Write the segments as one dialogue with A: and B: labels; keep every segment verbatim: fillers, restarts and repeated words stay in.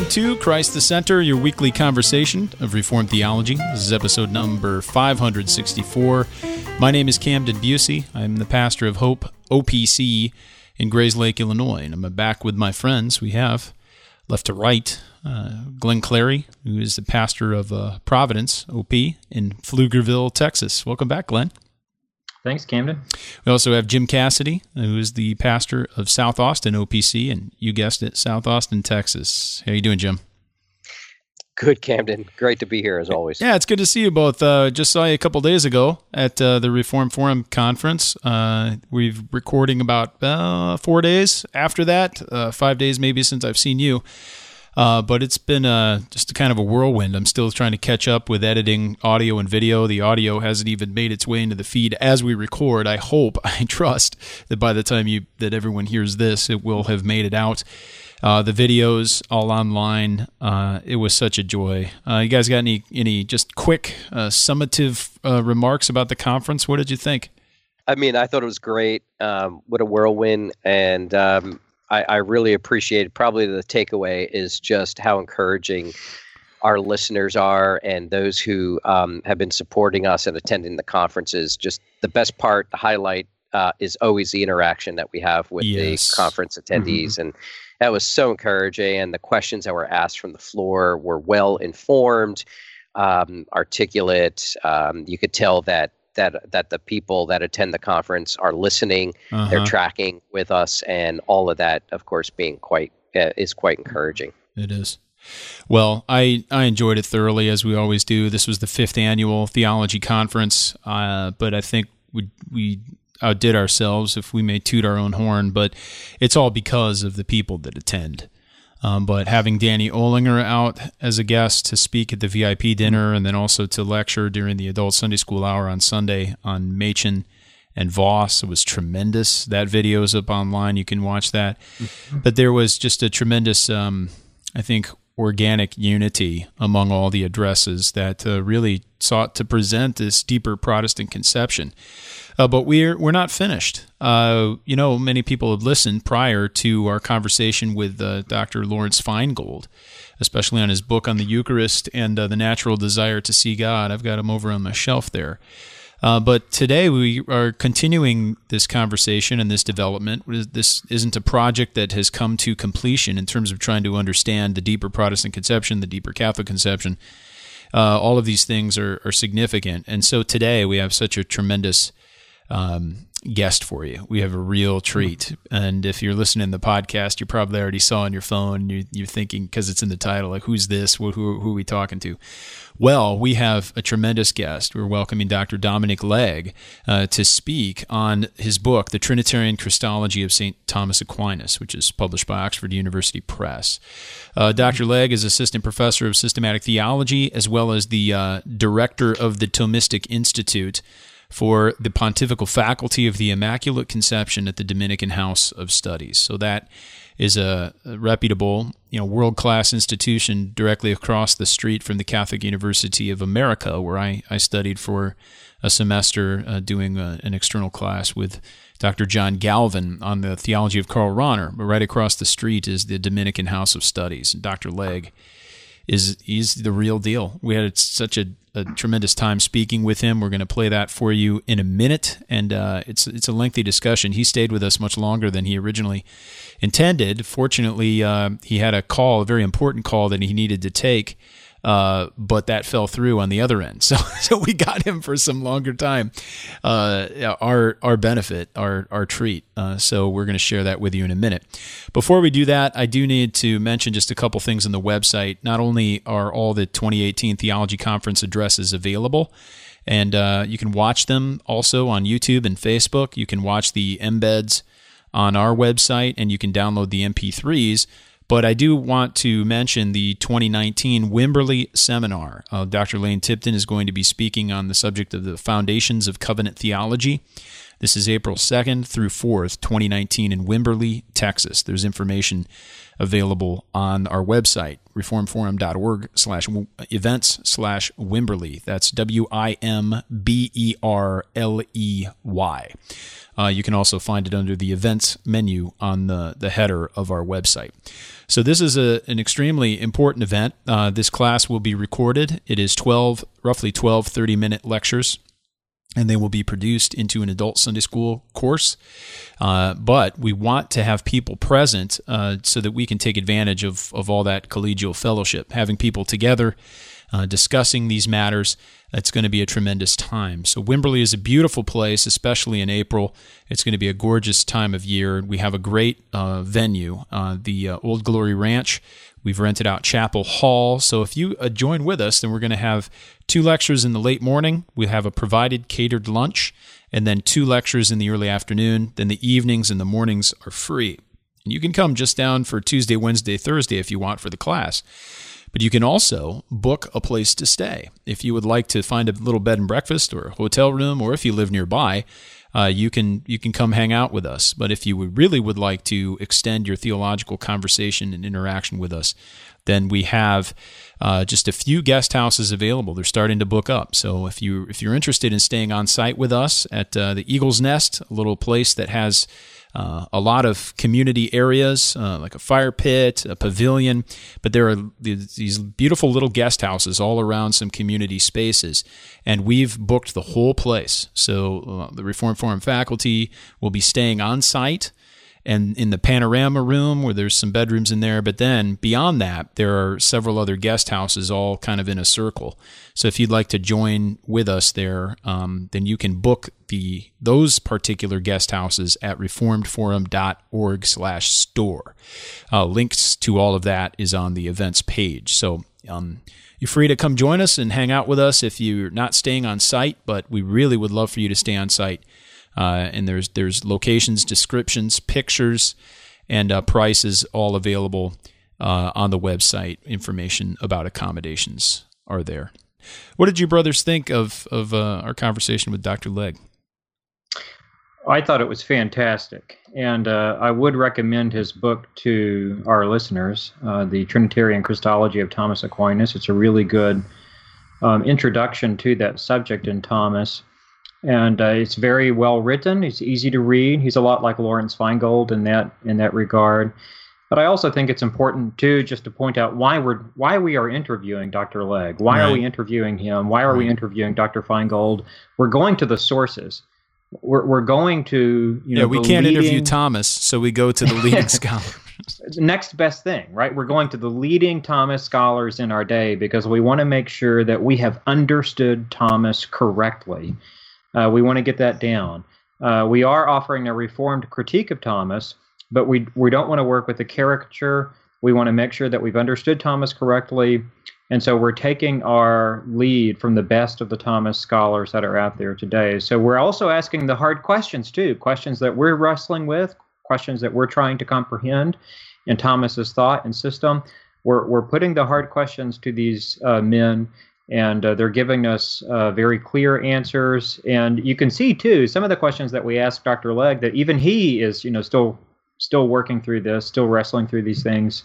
A: to Christ the Center, your weekly conversation of Reformed theology. This is episode number five hundred sixty-four. My name is Camden Busey. I'm the pastor of Hope O P C in Grayslake, Illinois, and I'm back with my friends. We have, left to right, uh, Glenn Clary, who is the pastor of uh, Providence O P in Pflugerville, Texas. Welcome back, Glenn.
B: Thanks, Camden.
A: We also have Jim Cassidy, who is the pastor of South Austin O P C, and you guessed it, South Austin, Texas. How you doing, Jim?
C: Good, Camden. Great to be here, as always.
A: Yeah, it's good to see you both. Uh, just saw you a couple days ago at uh, the Reform Forum conference. Uh, we've recording about uh, four days after that, uh, five days maybe since I've seen you. Uh, but it's been uh, just a kind of a whirlwind. I'm still trying to catch up with editing audio and video. The audio hasn't even made its way into the feed as we record. I hope, I trust that by the time you that everyone hears this, it will have made it out. Uh, the videos all online. Uh, it was such a joy. Uh, you guys got any any just quick uh, summative uh, remarks about the conference? What did you think?
C: I mean, I thought it was great. Um, what a whirlwind, and um, I, I really appreciated. Probably the takeaway is just how encouraging our listeners are, and those who um, have been supporting us and attending the conferences. Just the best part, the highlight, uh, is always the interaction that we have with
A: yes.
C: the conference attendees, mm-hmm. and that was so encouraging. And the questions that were asked from the floor were well informed, um, articulate. Um, you could tell that. That, that the people that attend the conference are listening, uh-huh. they're tracking with us, and all of that, of course, being quite uh, is quite encouraging.
A: It is. Well, I, I enjoyed it thoroughly, as we always do. This was the fifth annual theology conference, uh, but I think we we outdid ourselves if we may toot our own horn, but it's all because of the people that attend. Um, but having Danny Olinger out as a guest to speak at the V I P dinner and then also to lecture during the adult Sunday school hour on Sunday on Machen and Voss, it was tremendous. That video is up online. You can watch that. Mm-hmm. But there was just a tremendous, um, I think, organic unity among all the addresses that uh, really sought to present this deeper Protestant conception. Uh, but we're we're not finished. Uh, you know, many people have listened prior to our conversation with uh, Doctor Lawrence Feingold, especially on his book on the Eucharist and uh, the natural desire to see God. I've got him over on my shelf there. Uh, but today we are continuing this conversation and this development. This isn't a project that has come to completion in terms of trying to understand the deeper Protestant conception, the deeper Catholic conception. Uh, all of these things are, are significant. And so today we have such a tremendous um, guest for you. We have a real treat. And if you're listening to the podcast, you probably already saw on your phone, you're, you're thinking, because it's in the title, like, who's this? Who, who, who are we talking to? Well, we have a tremendous guest. We're welcoming Doctor Dominic Legge uh, to speak on his book, The Trinitarian Christology of Saint Thomas Aquinas, which is published by Oxford University Press. Uh, Doctor Legge is assistant professor of systematic theology, as well as the uh, director of the Thomistic Institute for the Pontifical Faculty of the Immaculate Conception at the Dominican House of Studies. So that is a, a reputable, you know, world-class institution directly across the street from the Catholic University of America, where I, I studied for a semester uh, doing a, an external class with Doctor John Galvin on the theology of Karl Rahner. But right across the street is the Dominican House of Studies. And Doctor Legge is he's the real deal. We had such a, a tremendous time speaking with him. We're going to play that for you in a minute, and uh, it's it's a lengthy discussion. He stayed with us much longer than he originally intended. Fortunately, uh, he had a call, a very important call that he needed to take, uh, but that fell through on the other end. So so we got him for some longer time, uh, our our benefit, our our treat. Uh, so we're going to share that with you in a minute. Before we do that, I do need to mention just a couple things on the website. Not only are all the twenty eighteen Theology Conference addresses available, and uh, you can watch them also on YouTube and Facebook. You can watch the embeds on our website, and you can download the M P threes. But I do want to mention the twenty nineteen Wimberley Seminar. Uh, Doctor Lane Tipton is going to be speaking on the subject of the foundations of covenant theology. This is April second through fourth, twenty nineteen in Wimberley, Texas. There's information available on our website, reformforum.org slash events slash Wimberley. That's W I M B E R L E Y. Uh, you can also find it under the events menu on the, the header of our website. So this is a, an extremely important event. Uh, this class will be recorded. It is twelve, roughly twelve thirty-minute lectures, and they will be produced into an adult Sunday school course. Uh, but we want to have people present uh, so that we can take advantage of, of all that collegial fellowship, having people together, uh, discussing these matters. It's going to be a tremendous time. So Wimberley is a beautiful place, especially in April. It's going to be a gorgeous time of year. We have a great uh, venue, uh, the uh, Old Glory Ranch. We've rented out Chapel Hall. So if you uh, join with us, then we're going to have two lectures in the late morning. We have a provided catered lunch, and then two lectures in the early afternoon. Then the evenings and the mornings are free. And you can come just down for Tuesday, Wednesday, Thursday if you want for the class. But you can also book a place to stay. If you would like to find a little bed and breakfast or a hotel room, or if you live nearby, uh, you can you can come hang out with us. But if you would really would like to extend your theological conversation and interaction with us, then we have uh, just a few guest houses available. They're starting to book up. So if you if you're interested in staying on site with us at uh, the Eagle's Nest, a little place that has Uh, a lot of community areas, uh, like a fire pit, a pavilion, but there are these, these beautiful little guest houses all around some community spaces, and we've booked the whole place. So uh, the Reformed Forum faculty will be staying on site and in the panorama room where there's some bedrooms in there, but then beyond that, there are several other guest houses all kind of in a circle. So if you'd like to join with us there, um, then you can book the those particular guest houses at reformedforum.org slash store. Uh, links to all of that is on the events page. So um, you're free to come join us and hang out with us if you're not staying on site, but we really would love for you to stay on site. Uh, and there's there's locations, descriptions, pictures, and uh, prices all available uh, on the website. Information about accommodations are there. What did you brothers think of of uh, our conversation with Doctor Legg?
B: I thought it was fantastic, and uh, I would recommend his book to our listeners, uh, The Trinitarian Christology of Thomas Aquinas. It's a really good um, introduction to that subject in Thomas. And uh, it's very well written. It's easy to read. He's a lot like Lawrence Feingold in that in that regard. But I also think it's important too, just to point out why we're why we are interviewing Doctor Legg. Why right. are we interviewing him? Why are right. we interviewing Doctor Feingold? We're going to the sources. We're we're going to you know.
A: Yeah, we can't leading, interview Thomas, so we go to the leading scholar.
B: Next best thing, right? We're going to the leading Thomas scholars in our day because we want to make sure that we have understood Thomas correctly. Uh, we want to get that down. Uh, we are offering a reformed critique of Thomas, but we we don't want to work with a caricature. We want to make sure that we've understood Thomas correctly. And so we're taking our lead from the best of the Thomas scholars that are out there today. So we're also asking the hard questions too, questions that we're wrestling with, questions that we're trying to comprehend in Thomas's thought and system. We're, we're putting the hard questions to these uh, men, and uh, they're giving us uh, very clear answers. And you can see, too, some of the questions that we asked Doctor Legg, that even he is, you know, still still working through this, still wrestling through these things.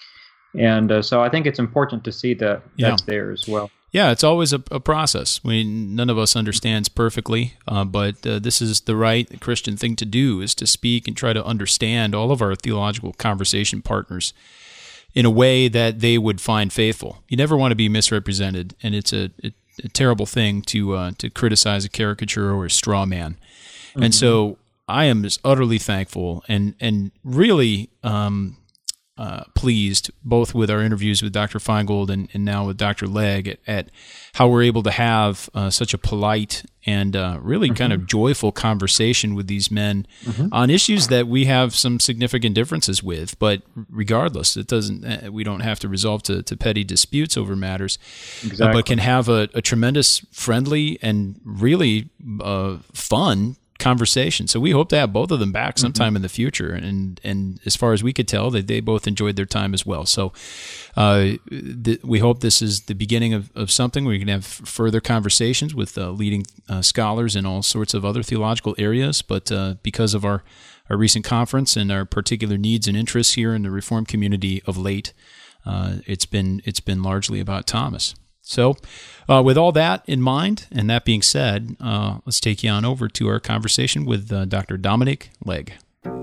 B: And uh, so I think it's important to see that that's yeah. there as well.
A: Yeah, it's always a, a process. I mean, none of us understands perfectly, uh, but uh, this is the right Christian thing to do, is to speak and try to understand all of our theological conversation partners in a way that they would find faithful. You never want to be misrepresented, and it's a, a, a terrible thing to uh, to criticize a caricature or a straw man. Mm-hmm. And so I am just utterly thankful and and really um, uh, pleased, both with our interviews with Doctor Feingold and, and now with Doctor Legg, at, at how we're able to have uh, such a polite and uh, really mm-hmm. kind of joyful conversation with these men mm-hmm. on issues that we have some significant differences with. But regardless, it doesn't. Uh, we don't have to resolve to, to petty disputes over matters, exactly. uh, but can have a, a tremendous, friendly, and really uh, fun conversation. So we hope to have both of them back sometime mm-hmm. in the future. And and as far as we could tell, that they both enjoyed their time as well. So uh, th- we hope this is the beginning of, of something where we can have further conversations with uh, leading uh, scholars in all sorts of other theological areas. But uh, because of our, our recent conference and our particular needs and interests here in the Reformed community of late, uh, it's been it's been largely about Thomas. So uh, with all that in mind, and that being said, uh, let's take you on over to our conversation with uh, Doctor Dominic Legge.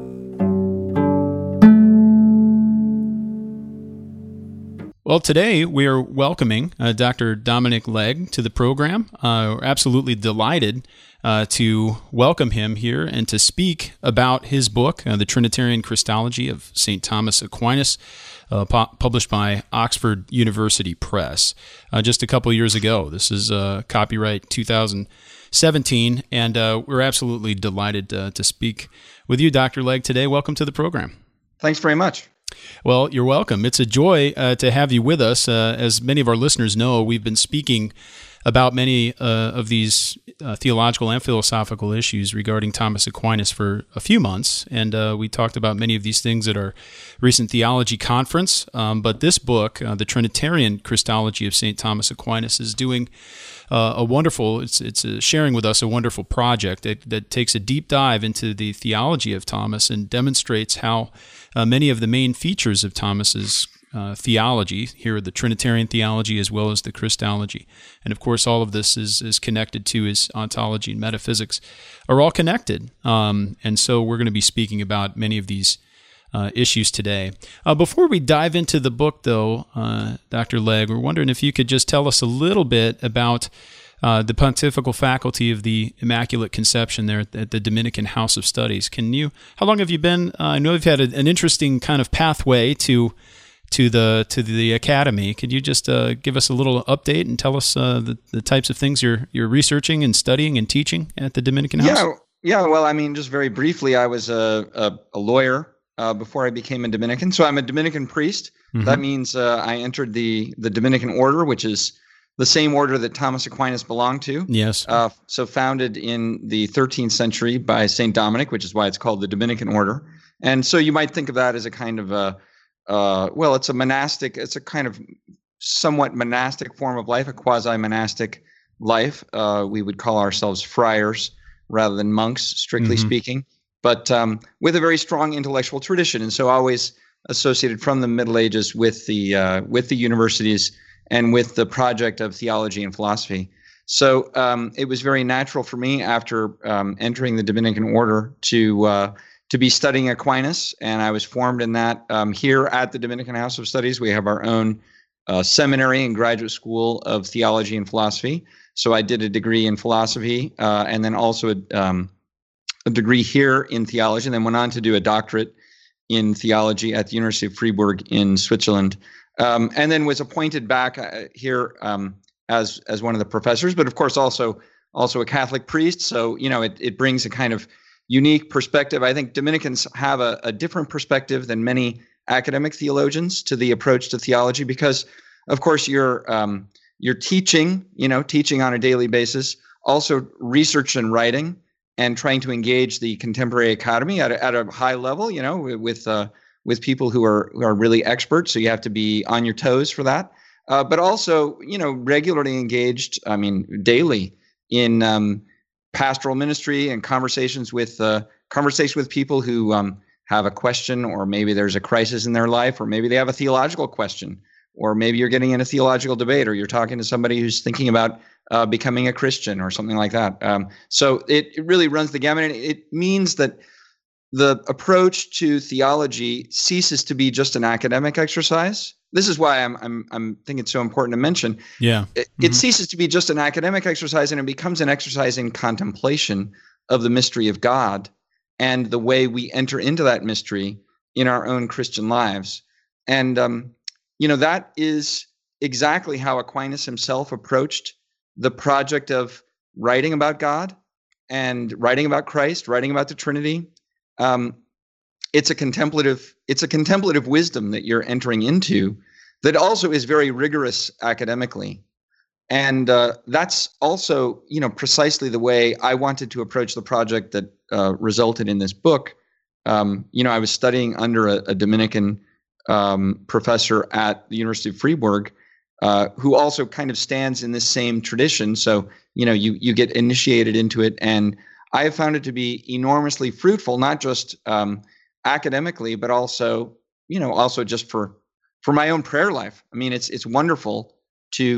A: Well, today we are welcoming uh, Doctor Dominic Legge to the program. Uh, we're absolutely delighted uh, to welcome him here and to speak about his book, uh, The Trinitarian Christology of Saint Thomas Aquinas, uh, pu- published by Oxford University Press uh, just a couple years ago. This is uh, copyright two thousand seventeen, and uh, we're absolutely delighted uh, to speak with you, Doctor Legge, today. Welcome to the program.
D: Thanks very much.
A: Well, you're welcome. It's a joy uh, to have you with us. Uh, as many of our listeners know, we've been speaking about many uh, of these uh, theological and philosophical issues regarding Thomas Aquinas for a few months, and uh, we talked about many of these things at our recent theology conference. Um, but this book, uh, The Trinitarian Christology of Saint Thomas Aquinas, is doing uh, a wonderful, it's it's uh, sharing with us a wonderful project that, that takes a deep dive into the theology of Thomas and demonstrates how uh, many of the main features of Thomas's Uh, theology, here the Trinitarian theology as well as the Christology. And of course, all of this is, is connected to his ontology and metaphysics, are all connected. Um, and so we're going to be speaking about many of these uh, issues today. Uh, before we dive into the book, though, uh, Doctor Legge, we're wondering if you could just tell us a little bit about uh, the Pontifical Faculty of the Immaculate Conception there at, at the Dominican House of Studies. Can you, how long have you been, uh, I know you've had a, an interesting kind of pathway to to the to the academy. Could you just uh, give us a little update and tell us uh, the, the types of things you're you're researching and studying and teaching at the Dominican House?
D: Yeah, yeah. Well, I mean, just very briefly, I was a a, a lawyer uh, before I became a Dominican. So I'm a Dominican priest. Mm-hmm. That means uh, I entered the the Dominican order, which is the same order that Thomas Aquinas belonged to.
A: Yes.
D: Uh, so founded in the thirteenth century by Saint Dominic, which is why it's called the Dominican order. And so you might think of that as a kind of a Uh, well, it's a monastic, it's a kind of somewhat monastic form of life, a quasi-monastic life. Uh, we would call ourselves friars rather than monks, strictly mm-hmm. speaking, but um, with a very strong intellectual tradition. And so always associated from the Middle Ages with the uh, with the universities and with the project of theology and philosophy. So um, it was very natural for me after um, entering the Dominican order to uh, to be studying Aquinas, and I was formed in that. Um, here at the Dominican House of Studies, we have our own uh, seminary and graduate school of theology and philosophy. So I did a degree in philosophy, uh, and then also a, um, a degree here in theology, and then went on to do a doctorate in theology at the University of Freiburg in Switzerland, um, and then was appointed back uh, here um, as as one of the professors, but of course also also a Catholic priest. So you know, it it brings a kind of unique perspective. I think Dominicans have a, a different perspective than many academic theologians to the approach to theology, because, of course, you're um, you're teaching, you know, teaching on a daily basis, also research and writing, and trying to engage the contemporary academy at a, at a high level, you know, with uh, with people who are who are really experts. So you have to be on your toes for that, uh, but also, you know, regularly engaged. I mean, daily in um, pastoral ministry and conversations with uh, conversation with people who um, have a question, or maybe there's a crisis in their life, or maybe they have a theological question, or maybe you're getting in a theological debate, or you're talking to somebody who's thinking about uh, becoming a Christian or something like that. Um, so it, it really runs the gamut. And it means that the approach to theology ceases to be just an academic exercise. This is why I'm I'm I'm think it's so important to mention.
A: Yeah,
D: it, mm-hmm. it ceases to be just an academic exercise, and it becomes an exercise in contemplation of the mystery of God and the way we enter into that mystery in our own Christian lives. And um, you know, that is exactly how Aquinas himself approached the project of writing about God and writing about Christ, writing about the Trinity. Um, It's a contemplative, it's a contemplative wisdom that you're entering into that also is very rigorous academically. And uh, that's also, you know, precisely the way I wanted to approach the project that uh, resulted in this book. Um, you know, I was studying under a, a Dominican um, professor at the University of Freiburg, uh, who also kind of stands in this same tradition. So, you know, you you get initiated into it. And I have found it to be enormously fruitful, not just um, academically, but also, you know, also just for, for my own prayer life. I mean, it's, it's wonderful to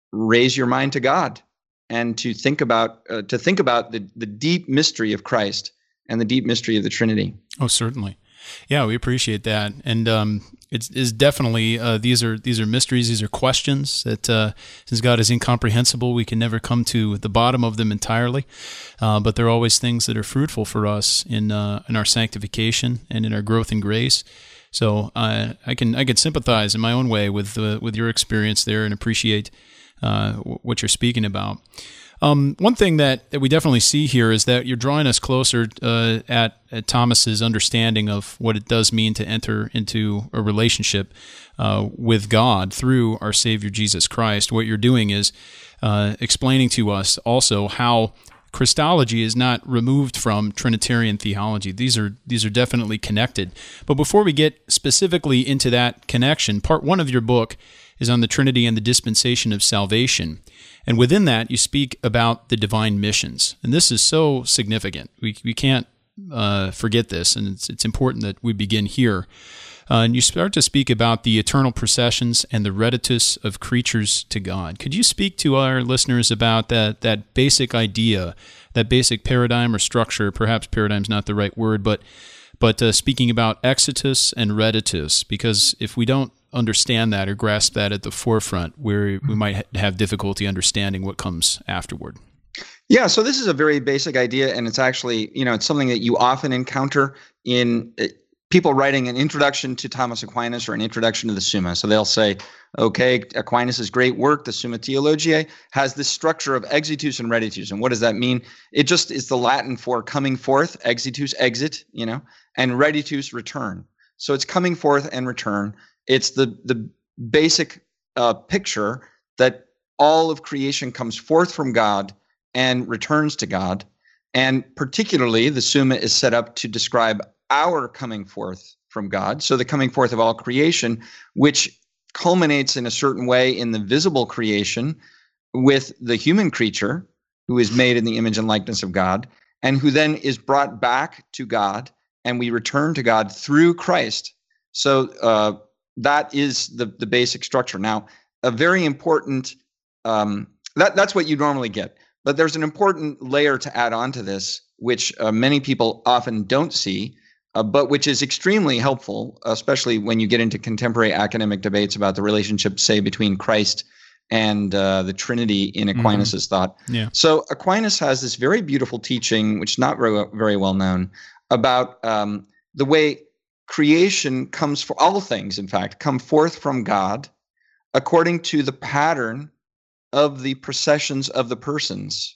D: raise your mind to God and to think about uh, to think about the the deep mystery of Christ and the deep mystery of the Trinity.
A: Oh, certainly. Yeah, we appreciate that, and um, it's, it's definitely uh, these are these are mysteries, these are questions that uh, since God is incomprehensible, we can never come to the bottom of them entirely. Uh, but they're always things that are fruitful for us in uh, in our sanctification and in our growth in grace. So uh, I can I can sympathize in my own way with uh, with your experience there and appreciate uh, what you're speaking about. Um, one thing that, that we definitely see here is that you're drawing us closer uh, at, at Thomas's understanding of what it does mean to enter into a relationship uh, with God through our Savior Jesus Christ. What you're doing is uh, explaining to us also how Christology is not removed from Trinitarian theology. These are these are definitely connected. But before we get specifically into that connection, part one of your book is on the Trinity and the dispensation of salvation. And within that, you speak about the divine missions. And this is so significant. We we can't uh, forget this, and it's, it's important that we begin here. Uh, and you start to speak about the eternal processions and the reditus of creatures to God. Could you speak to our listeners about that that basic idea, that basic paradigm or structure? Perhaps paradigm's not the right word, but but uh, speaking about exitus and reditus, because if we don't understand that or grasp that at the forefront, where we might ha- have difficulty understanding what comes afterward.
D: Yeah, so this is a very basic idea, and it's actually, you know, it's something that you often encounter in uh, people writing an introduction to Thomas Aquinas or an introduction to the Summa. So they'll say, okay, Aquinas' great work, the Summa Theologiae, has this structure of exitus and reditus. And what does that mean? It just is the Latin for coming forth, exitus, exit, you know, and reditus, return. So it's coming forth and return. It's the the basic uh, picture that all of creation comes forth from God and returns to God. And particularly, the Summa is set up to describe our coming forth from God. So the coming forth of all creation, which culminates in a certain way in the visible creation with the human creature who is made in the image and likeness of God, and who then is brought back to God, and we return to God through Christ. So uh, that is the, the basic structure. Now, a very important, um, that, that's what you normally get. But there's an important layer to add on to this, which uh, many people often don't see, uh, but which is extremely helpful, especially when you get into contemporary academic debates about the relationship, say, between Christ and uh, the Trinity in Aquinas' mm-hmm. thought.
A: Yeah.
D: So Aquinas has this very beautiful teaching, which is not very, very well known, about um, the way creation comes for all things, in fact, come forth from God according to the pattern of the processions of the persons.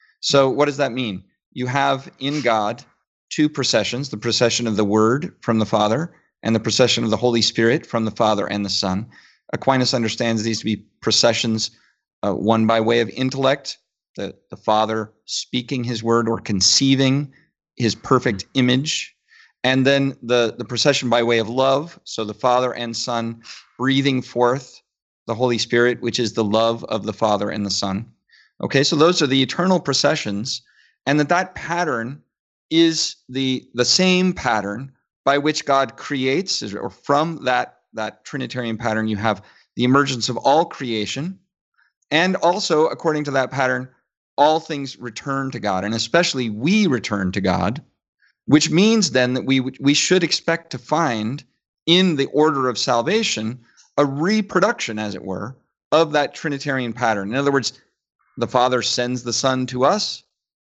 D: So what does that mean? You have in God two processions, the procession of the Word from the Father and the procession of the Holy Spirit from the Father and the Son. Aquinas understands these to be processions, uh, one by way of intellect, the, the Father speaking his word or conceiving his perfect image, and then the, the procession by way of love, so the Father and Son breathing forth the Holy Spirit, which is the love of the Father and the Son. Okay, so those are the eternal processions, and that that pattern is the the same pattern by which God creates, or from that, that Trinitarian pattern, you have the emergence of all creation, and also, according to that pattern, all things return to God, and especially we return to God, which means then that we we should expect to find in the order of salvation a reproduction, as it were, of that Trinitarian pattern. In other words, the Father sends the Son to us,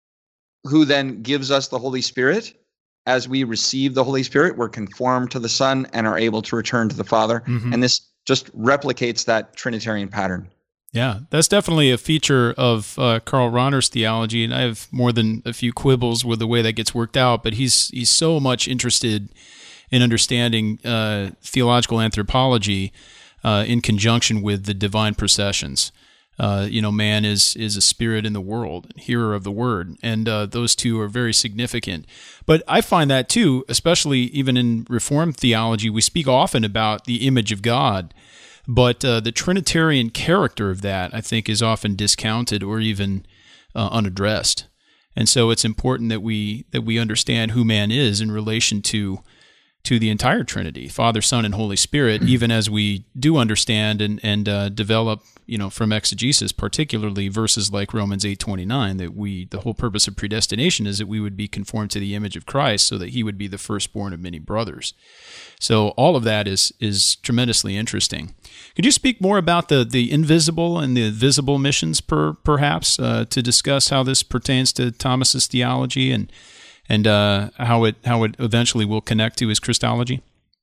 D: who then gives us the Holy Spirit. As we receive the Holy Spirit, we're conformed to the Son and are able to return to the Father. Mm-hmm. And this just replicates that Trinitarian pattern.
A: Yeah, that's definitely a feature of uh, Karl Rahner's theology, and I have more than a few quibbles with the way that gets worked out, but he's he's so much interested in understanding uh, theological anthropology Uh, in conjunction with the divine processions. Uh, you know, man is is a spirit in the world, hearer of the word, and uh, those two are very significant. But I find that too, especially even in Reformed theology, we speak often about the image of God, but uh, the Trinitarian character of that, I think, is often discounted or even uh, unaddressed. And so it's important that we that we understand who man is in relation to to the entire Trinity, Father, Son, and Holy Spirit, even as we do understand and, and uh, develop, you know, from exegesis, particularly verses like Romans eight twenty-nine, that we, the whole purpose of predestination is that we would be conformed to the image of Christ so that he would be the firstborn of many brothers. So all of that is is tremendously interesting. Could you speak more about the, the invisible and the visible missions, per, perhaps, uh, to discuss how this pertains to Thomas's theology and and uh, how it how it eventually will connect to his Christology?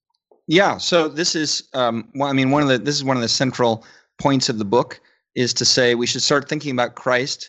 D: Yeah. So this is, um, well, I mean, one of the this is one of the central points of the book, is to say we should start thinking about Christ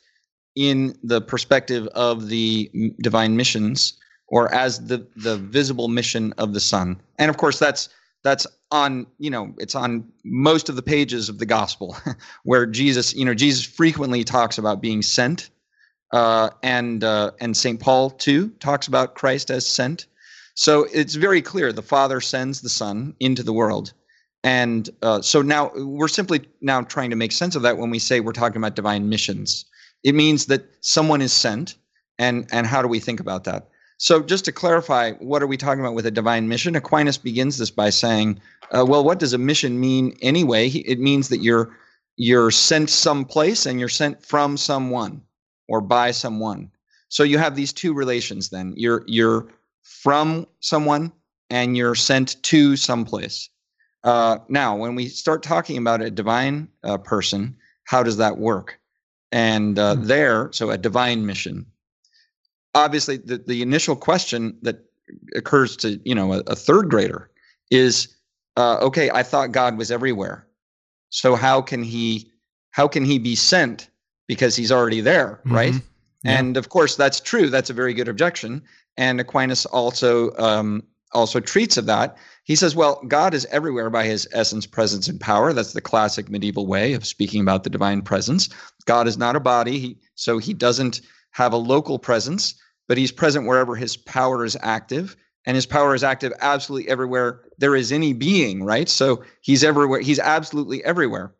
D: in the perspective of the divine missions, or as the the visible mission of the Son. And of course, that's that's on, you know, it's on most of the pages of the gospel, where Jesus, you know, Jesus frequently talks about being sent. Uh, and uh, and Saint Paul too talks about Christ as sent. So it's very clear the Father sends the Son into the world, and uh, so now we're simply now trying to make sense of that when we say we're talking about divine missions. It means that someone is sent, and and how do we think about that? So just to clarify, what are we talking about with a divine mission? Aquinas begins this by saying, uh, well, what does a mission mean anyway? It means that you're you're sent someplace and you're sent from someone, or by someone. So you have these two relations then. You're you're from someone and you're sent to someplace. Uh, now, when we start talking about a divine uh, person, how does that work? And uh, mm-hmm. there, so a divine mission. Obviously, the, the initial question that occurs to, you know, a, a third grader is, uh, okay, I thought God was everywhere. So how can he how can he be sent? Because he's already there, right? Mm-hmm. Yeah. And of course, that's true. That's a very good objection. And Aquinas also um, also treats of that. He says, well, God is everywhere by his essence, presence, and power. That's the classic medieval way of speaking about the divine presence. God is not a body, he, so he doesn't have a local presence, but he's present wherever his power is active. And his power is active absolutely everywhere there is any being, right? So he's everywhere. He's absolutely everywhere.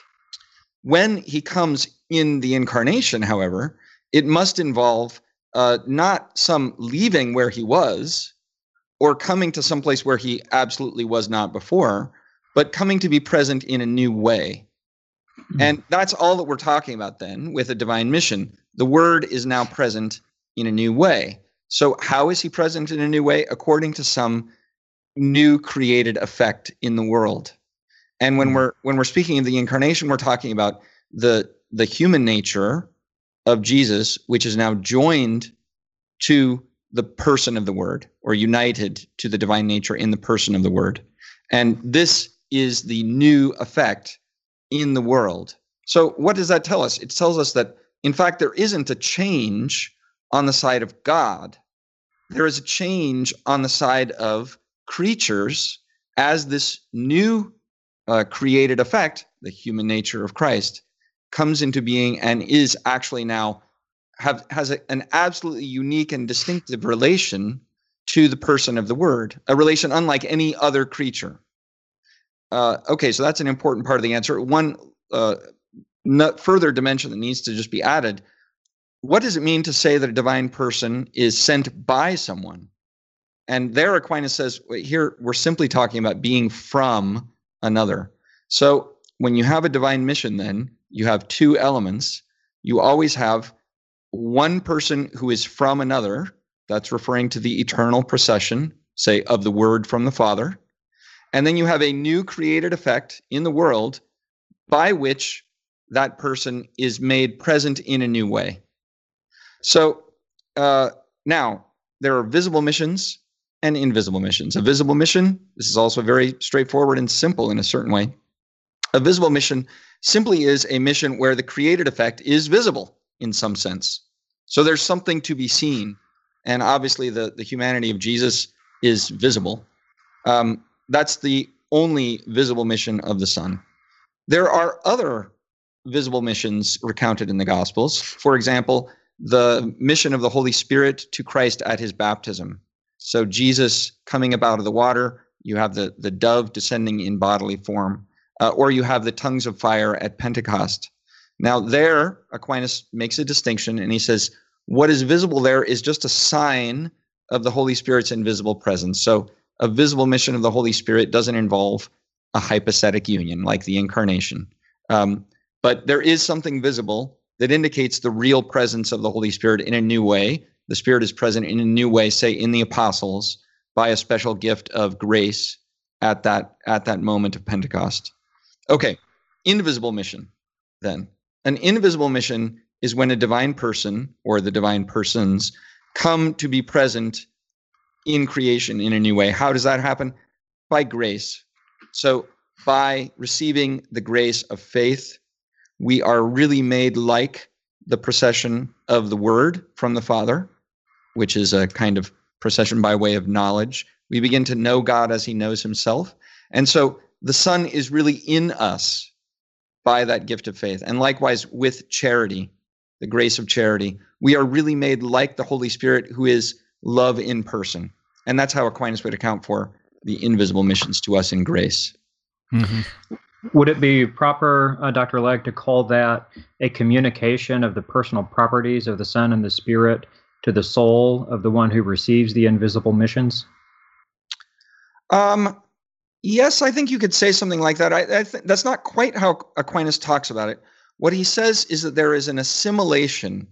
D: When he comes in the incarnation, however, it must involve uh, not some leaving where he was or coming to some place where he absolutely was not before, but coming to be present in a new way. Mm-hmm. And that's all that we're talking about then with a divine mission. The Word is now present in a new way. So how is he present in a new way? According to some new created effect in the world. And when we're when we're speaking of the incarnation, we're talking about the the human nature of Jesus, which is now joined to the person of the Word, or united to the divine nature in the person of the Word. And this is the new effect in the world. So what does that tell us? It tells us that, in fact, there isn't a change on the side of God. There is a change on the side of creatures as this new Uh, created effect, the human nature of Christ, comes into being and is actually now have has a, an absolutely unique and distinctive relation to the person of the Word, a relation unlike any other creature. Uh, okay, so that's an important part of the answer. One uh, no, further dimension that needs to just be added: what does it mean to say that a divine person is sent by someone? And there Aquinas says, here we're simply talking about being from another. So when you have a divine mission, then you have two elements. You always have one person who is from another. That's referring to the eternal procession, say, of the Word from the Father. And then you have a new created effect in the world by which that person is made present in a new way. So uh, now there are visible missions and invisible missions. A visible mission, this is also very straightforward and simple in a certain way. A visible mission simply is a mission where the created effect is visible in some sense. So there's something to be seen. And obviously the, the humanity of Jesus is visible. Um, that's the only visible mission of the Son. There are other visible missions recounted in the Gospels. For example, the mission of the Holy Spirit to Christ at his baptism. So Jesus coming up out of the water, you have the, the dove descending in bodily form, uh, or you have the tongues of fire at Pentecost. Now there, Aquinas makes a distinction, and he says, what is visible there is just a sign of the Holy Spirit's invisible presence. So a visible mission of the Holy Spirit doesn't involve a hypostatic union like the incarnation. Um, but there is something visible that indicates the real presence of the Holy Spirit in a new way. The Spirit is present in a new way, say in the apostles, by a special gift of grace at that at that moment of Pentecost. Okay, invisible mission then. An invisible mission is when a divine person or the divine persons come to be present in creation in a new way. How does that happen? By grace. So by receiving the grace of faith, we are really made like the procession of the Word from the Father, which is a kind of procession by way of knowledge. We begin to know God as he knows himself. And so the Son is really in us by that gift of faith. And likewise with charity, the grace of charity, we are really made like the Holy Spirit, who is love in person. And that's how Aquinas would account for the invisible missions to us in grace.
B: Mm-hmm. Would it be proper, uh, Doctor Legg, to call that a communication of the personal properties of the Son and the Spirit to the soul of the one who receives the invisible missions?
D: Um, yes, I think you could say something like that. I, I th- that's not quite how Aquinas talks about it. What he says is that there is an assimilation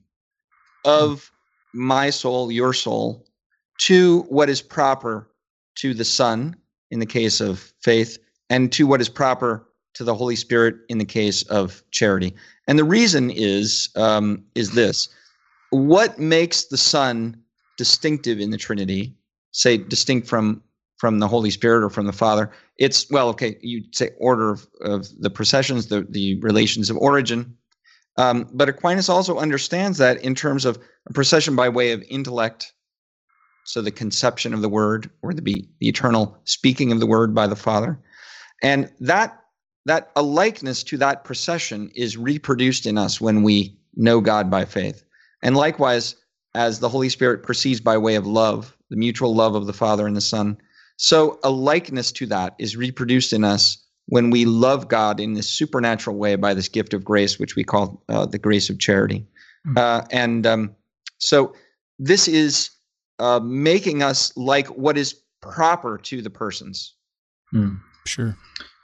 D: of my soul, your soul, to what is proper to the Son in the case of faith, and to what is proper to the Holy Spirit in the case of charity. And the reason is um, is this: what makes the Son distinctive in the Trinity, say distinct from from the Holy Spirit or from the Father? It's, well, okay, you'd say order of, of the processions, the, the relations of origin. Um, but Aquinas also understands that in terms of a procession by way of intellect, so the conception of the Word, or the, the eternal speaking of the Word by the Father. And that that a likeness to that procession is reproduced in us when we know God by faith. And likewise, as the Holy Spirit proceeds by way of love, the mutual love of the Father and the Son, so a likeness to that is reproduced in us when we love God in this supernatural way by this gift of grace, which we call uh, the grace of charity. Mm-hmm. Uh, and um, so this is uh, making us like what is proper to the persons.
A: Mm, sure.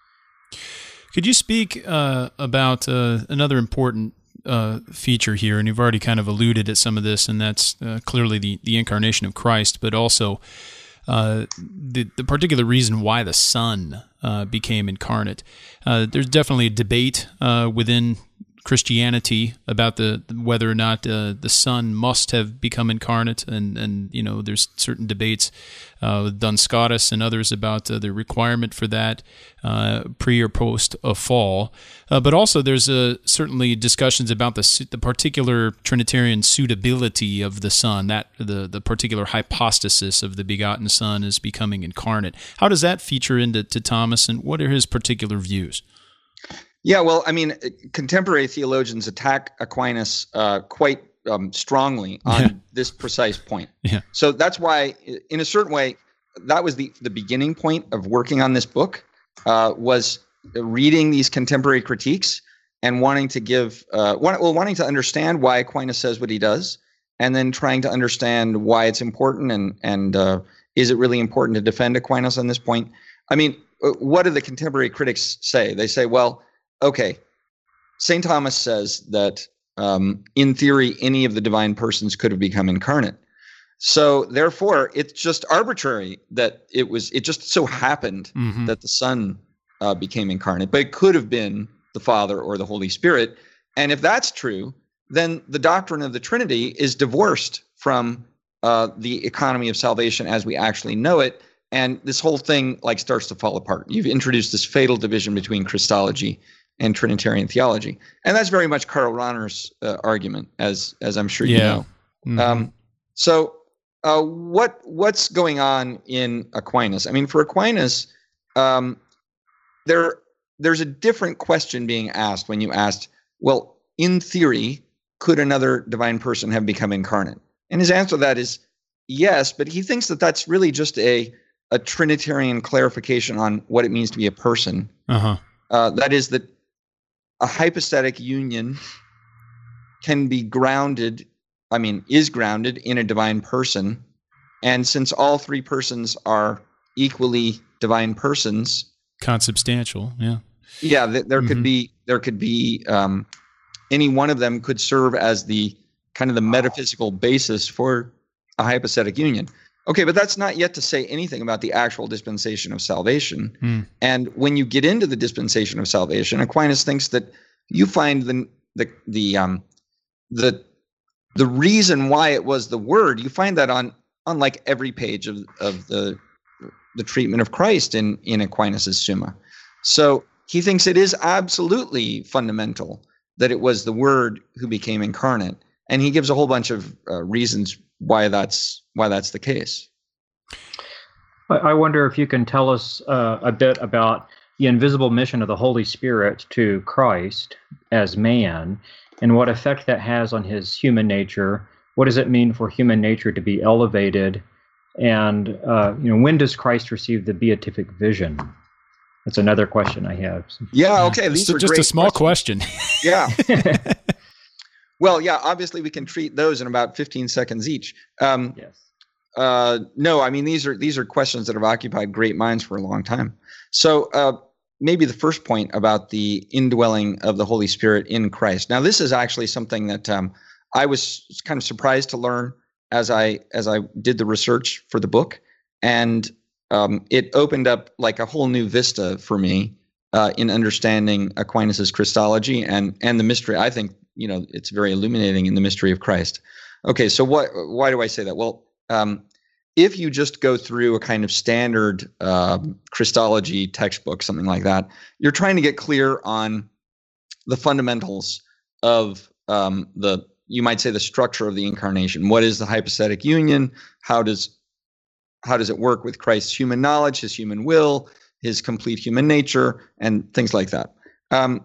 A: Could you speak uh, about uh, another important uh, feature here? And you've already kind of alluded at some of this, and that's uh, clearly the, the incarnation of Christ, but also uh, the, the particular reason why the Son uh, became incarnate. Uh, there's definitely a debate uh, within Christianity about the whether or not uh, the Son must have become incarnate, and and you know there's certain debates uh, with Duns Scotus and others about uh, the requirement for that uh, pre or post a fall, uh, but also there's uh, certainly discussions about the the particular Trinitarian suitability of the Son, that the the particular hypostasis of the begotten Son is becoming incarnate. How does that feature into to Thomas, and what are his particular views?
D: Yeah, well, I mean, contemporary theologians attack Aquinas uh, quite um, strongly on yeah. this precise point.
A: Yeah.
D: So that's why, in a certain way, that was the, the beginning point of working on this book, uh, was reading these contemporary critiques and wanting to give, uh, want, well, wanting to understand why Aquinas says what he does, and then trying to understand why it's important, and and uh, is it really important to defend Aquinas on this point? I mean, what do the contemporary critics say? They say, well, okay, Saint Thomas says that um, in theory, any of the divine persons could have become incarnate. So therefore, it's just arbitrary that it was, it just so happened mm-hmm. that the Son uh, became incarnate, but it could have been the Father or the Holy Spirit. And if that's true, then the doctrine of the Trinity is divorced from uh, the economy of salvation as we actually know it. And this whole thing like starts to fall apart. You've introduced this fatal division between Christology and Trinitarian theology, and that's very much Karl Rahner's uh, argument, as as I'm sure you
A: yeah.
D: know. Mm-hmm. Um, so, uh, what what's going on in Aquinas? I mean, for Aquinas, um, there there's a different question being asked when you asked, well, in theory, could another divine person have become incarnate? And his answer to that is yes, but he thinks that that's really just a a Trinitarian clarification on what it means to be a person.
A: Uh-huh.
D: Uh, that is that a hypostatic union can be grounded, I mean, is grounded in a divine person. And since all three persons are equally divine persons.
A: Consubstantial, yeah.
D: Yeah, th- there
A: Mhm.
D: could be there could be um, any one of them could serve as the kind of the metaphysical basis for a hypostatic union. Okay, but that's not yet to say anything about the actual dispensation of salvation.
A: Mm.
D: And when you get into the dispensation of salvation, Aquinas thinks that you find the the the um the the reason why it was the Word. You find that on on like every page of of the the treatment of Christ in in Aquinas' Summa. So he thinks it is absolutely fundamental that it was the Word who became incarnate, and he gives a whole bunch of uh, reasons why that's why that's the case.
B: I I wonder if you can tell us uh, a bit about the invisible mission of the Holy Spirit to Christ as man, and what effect that has on his human nature. What does it mean for human nature to be elevated? And uh, you know, when does Christ receive the beatific vision? That's another question I have.
D: Yeah, okay. These
A: Just,
D: are
A: just
D: great
A: a small
D: questions.
A: question.
D: Yeah. Well, yeah, obviously we can treat those in about fifteen seconds each. Um,
B: Yes.
D: uh, no, I mean, these are these are questions that have occupied great minds for a long time. So uh, maybe the first point about the indwelling of the Holy Spirit in Christ. Now, this is actually something that um, I was kind of surprised to learn as I as I did the research for the book, and um, it opened up like a whole new vista for me uh, in understanding Aquinas' Christology and and the mystery. I think, you know, it's very illuminating in the mystery of Christ. Okay, so what? Why do I say that? Well, um, if you just go through a kind of standard uh, Christology textbook, something like that, you're trying to get clear on the fundamentals of um, the, you might say, the structure of the incarnation. What is the hypostatic union? How does how does it work with Christ's human knowledge, his human will, his complete human nature, and things like that? Um,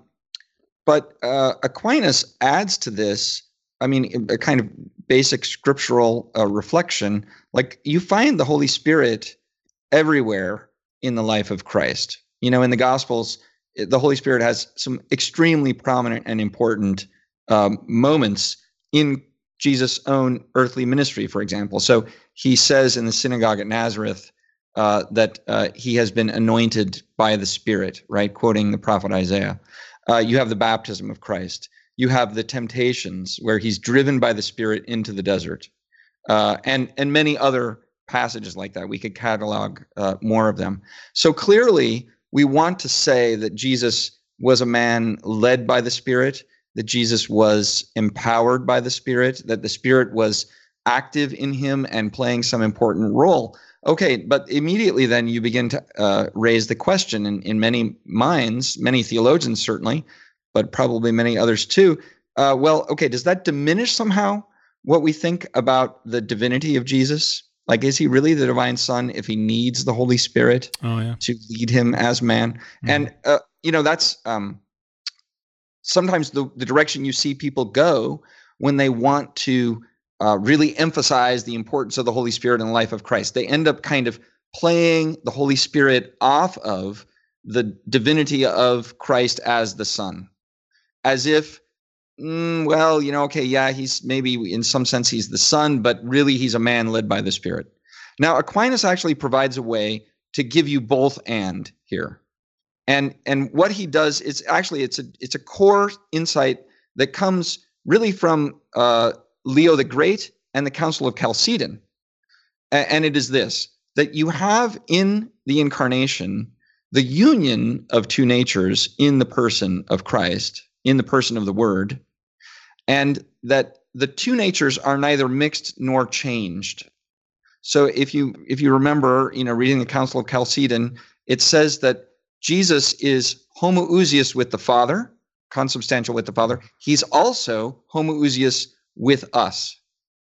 D: But uh, Aquinas adds to this, I mean, a kind of basic scriptural uh, reflection. Like, you find the Holy Spirit everywhere in the life of Christ. You know, in the Gospels, the Holy Spirit has some extremely prominent and important um, moments in Jesus' own earthly ministry, for example. So he says in the synagogue at Nazareth uh, that uh, he has been anointed by the Spirit, right? Quoting the prophet Isaiah. Uh, you have the baptism of Christ. You have the temptations where he's driven by the Spirit into the desert, uh, and and many other passages like that. We could catalog uh, more of them. So clearly, we want to say that Jesus was a man led by the Spirit, that Jesus was empowered by the Spirit, that the Spirit was active in him and playing some important role. Okay, but immediately then you begin to uh, raise the question in, in many minds, many theologians certainly, but probably many others too. Uh, well, okay, does that diminish somehow what we think about the divinity of Jesus? Like, is he really the divine Son if he needs the Holy Spirit
A: Oh, yeah.
D: to lead him as man? Mm-hmm. And, uh, you know, that's um, sometimes the, the direction you see people go when they want to Uh, really emphasize the importance of the Holy Spirit in the life of Christ. They end up kind of playing the Holy Spirit off of the divinity of Christ as the Son, as if, mm, well, you know, okay, yeah, he's maybe in some sense he's the Son, but really he's a man led by the Spirit. Now, Aquinas actually provides a way to give you both and here, and and what he does is actually it's a it's a core insight that comes really from uh, Leo the Great and the Council of Chalcedon. And it is this, that you have in the incarnation the union of two natures in the person of Christ, in the person of the Word, and that the two natures are neither mixed nor changed. So if you if you remember, you know, reading the Council of Chalcedon, it says that Jesus is homoousios with the Father, consubstantial with the Father. He's also homoousios with us,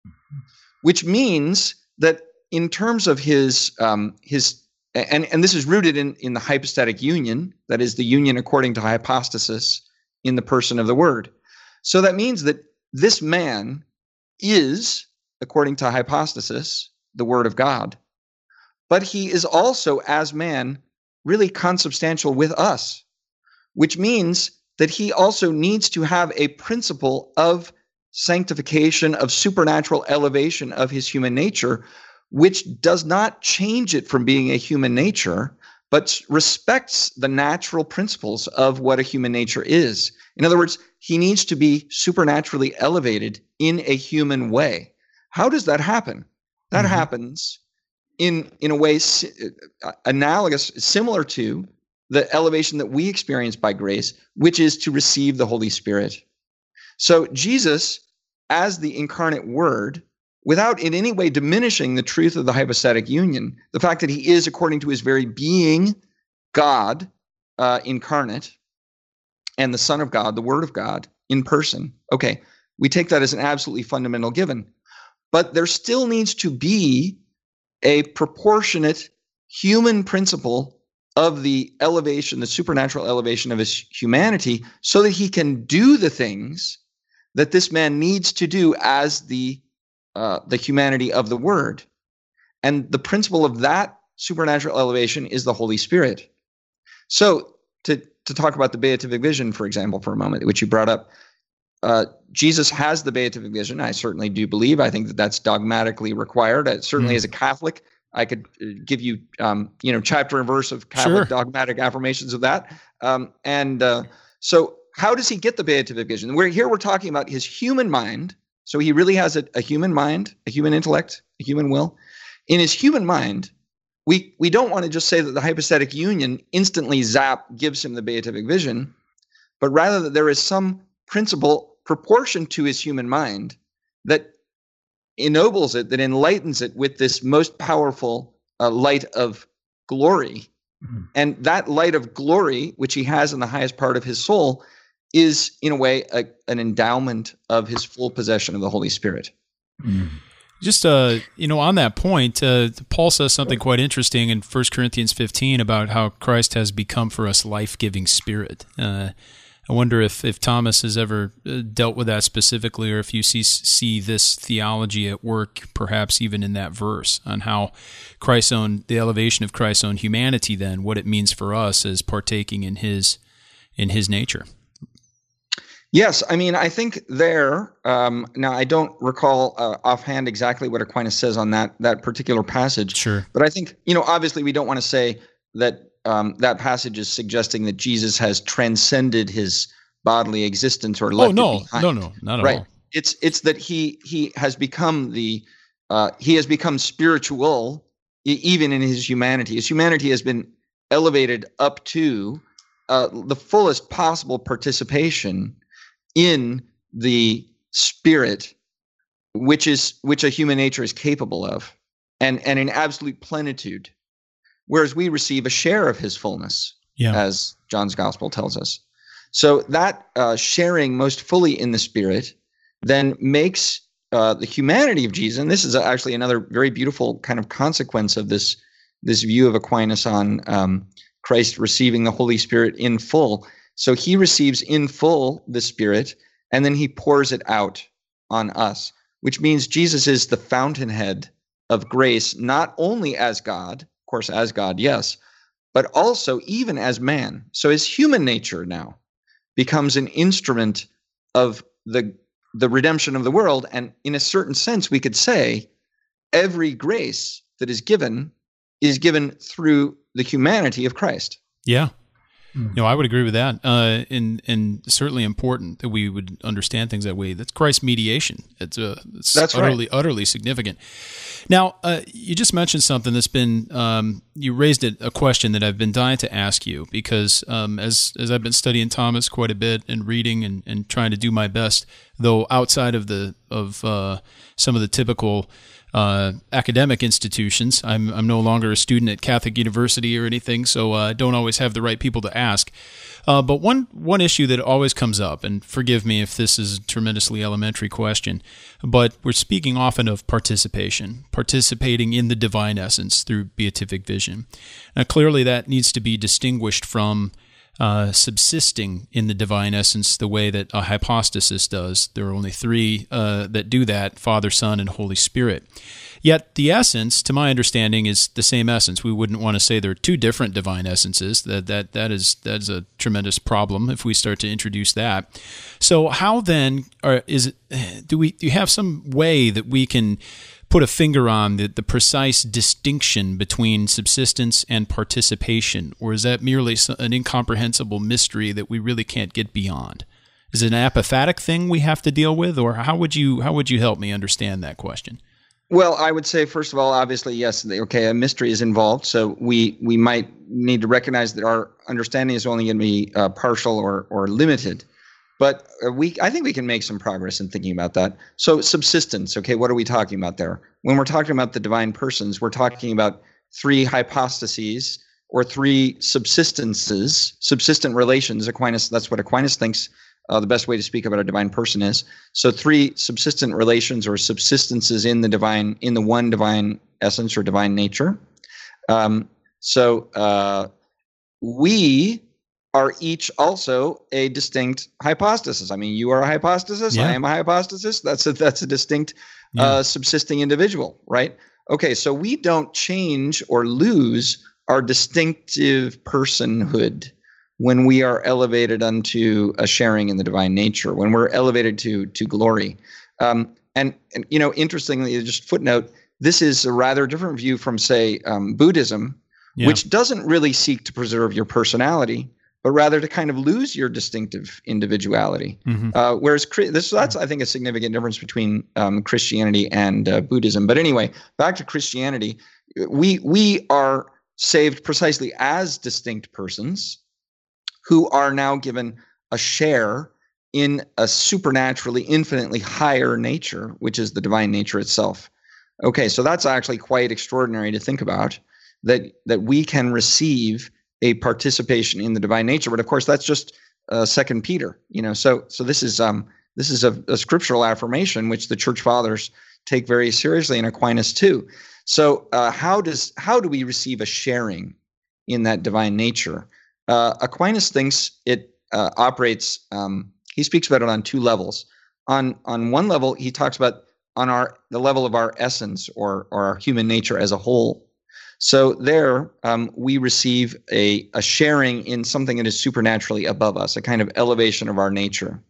D: which means that in terms of his um, his and and this is rooted in in the hypostatic union, that is the union according to hypostasis in the person of the Word. So that means that this man is, according to hypostasis, the Word of God, but he is also, as man, really consubstantial with us, which means that he also needs to have a principle of sanctification, of supernatural elevation of his human nature, which does not change it from being a human nature, but respects the natural principles of what a human nature is. In other words, he needs to be supernaturally elevated in a human way. How does that happen? That mm-hmm. happens in in a way uh, analogous, similar to the elevation that we experience by grace, which is to receive the Holy Spirit. So Jesus, as the incarnate Word, without in any way diminishing the truth of the hypostatic union, the fact that he is, according to his very being, God uh, incarnate, and the Son of God, the Word of God, in person. Okay, we take that as an absolutely fundamental given. But there still needs to be a proportionate human principle of the elevation, the supernatural elevation of his humanity, so that he can do the things that this man needs to do as the uh, the humanity of the Word. And the principle of that supernatural elevation is the Holy Spirit. So to, to talk about the beatific vision, for example, for a moment, which you brought up, uh, Jesus has the beatific vision. I certainly do believe. I think that that's dogmatically required. I, certainly, mm. as a Catholic, I could give you, um, you know, chapter and verse of Catholic sure. dogmatic affirmations of that. Um, and uh, so, how does he get the beatific vision? We're here. We're talking about his human mind. So he really has a, a human mind, a human intellect, a human will. In his human mind, we we don't want to just say that the hypostatic union instantly zap gives him the beatific vision, but rather that there is some principle proportioned to his human mind that ennobles it, that enlightens it with this most powerful uh, light of glory. Mm-hmm. And that light of glory, which he has in the highest part of his soul, is in a way a, an endowment of his full possession of the Holy Spirit.
A: Mm-hmm. Just, uh, you know, on that point, uh, Paul says something quite interesting in First Corinthians fifteen about how Christ has become for us life-giving spirit. Uh, I wonder if, if Thomas has ever dealt with that specifically, or if you see see this theology at work, perhaps even in that verse, on how Christ's own, the elevation of Christ's own humanity, then, what it means for us as partaking in his in his nature.
D: Yes, I mean, I think there, um, now I don't recall uh, offhand exactly what Aquinas says on that that particular passage.
A: Sure.
D: But I think, you know, obviously we don't want to say that um, that passage is suggesting that Jesus has transcended his bodily existence or left
A: oh, no,
D: it behind.
A: no, no, not at
D: right.
A: all.
D: It's it's that he he has become the uh, he has become spiritual e- even in his humanity. His humanity has been elevated up to uh, the fullest possible participation in the spirit, which is which a human nature is capable of, and and in absolute plenitude, whereas we receive a share of his fullness,
A: yeah.
D: as John's Gospel tells us. So that uh, sharing most fully in the Spirit then makes uh, the humanity of Jesus, and this is actually another very beautiful kind of consequence of this this view of Aquinas on um, Christ receiving the Holy Spirit in full. So he receives in full the Spirit, and then he pours it out on us, which means Jesus is the fountainhead of grace, not only as God, of course, as God, yes, but also even as man. So his human nature now becomes an instrument of the, the redemption of the world. And in a certain sense, we could say every grace that is given is given through the humanity of Christ.
A: Yeah. No, I would agree with that, uh, and and certainly important that we would understand things that way. That's Christ's mediation. It's, uh, it's
D: that's
A: utterly,
D: right.
A: utterly significant. Now, uh, you just mentioned something that's been, um, you raised a, a question that I've been dying to ask you, because um, as as I've been studying Thomas quite a bit and reading and, and trying to do my best, though outside of the of uh, some of the typical Uh, academic institutions. I'm I'm no longer a student at Catholic University or anything, so I uh, don't always have the right people to ask. Uh, but one one issue that always comes up, and forgive me if this is a tremendously elementary question, but we're speaking often of participation, participating in the divine essence through beatific vision. Now, clearly that needs to be distinguished from Uh, subsisting in the divine essence the way that a hypostasis does. There are only three uh, that do that, Father, Son, and Holy Spirit. Yet the essence, to my understanding, is the same essence. We wouldn't want to say there are two different divine essences. That that that is that is a tremendous problem if we start to introduce that. So how then are, is it, do we do you have some way that we can put a finger on the, the precise distinction between subsistence and participation, or is that merely an incomprehensible mystery that we really can't get beyond? Is it an apophatic thing we have to deal with, or how would you how would you help me understand that question?
D: Well, I would say, first of all, obviously, yes, okay, a mystery is involved, so we we might need to recognize that our understanding is only going to be uh, partial or or limited. But we, I think we can make some progress in thinking about that. So subsistence, okay, what are we talking about there? When we're talking about the divine persons, we're talking about three hypostases or three subsistences, subsistent relations. Aquinas, that's what Aquinas thinks uh, the best way to speak about a divine person is. So three subsistent relations or subsistences in the divine, in the one divine essence or divine nature. Um, so uh, we are each also a distinct hypostasis. I mean, you are a hypostasis.
A: Yeah.
D: I am a hypostasis. That's a that's a distinct
A: Yeah.
D: uh, subsisting individual, right? Okay, so we don't change or lose our distinctive personhood when we are elevated unto a sharing in the divine nature, when we're elevated to to glory. Um, and, and you know, interestingly, just footnote, this is a rather different view from, say, um, Buddhism,
A: Yeah.
D: which doesn't really seek to preserve your personality, but rather to kind of lose your distinctive individuality.
A: Mhm.
D: Uh, whereas this, that's, I think, a significant difference between um, Christianity and uh, Buddhism. But anyway, back to Christianity, we we are saved precisely as distinct persons who are now given a share in a supernaturally, infinitely higher nature, which is the divine nature itself. Okay, so that's actually quite extraordinary to think about, that that we can receive a participation in the divine nature, but of course that's just uh, Second Peter. You know, so so this is um this is a, a scriptural affirmation which the Church Fathers take very seriously, and Aquinas too. So uh, how does how do we receive a sharing in that divine nature? Uh, Aquinas thinks it uh, operates. Um, he speaks about it on two levels. On on one level, he talks about on our the level of our essence or or our human nature as a whole. So there, um, we receive a, a sharing in something that is supernaturally above us, a kind of elevation of our nature.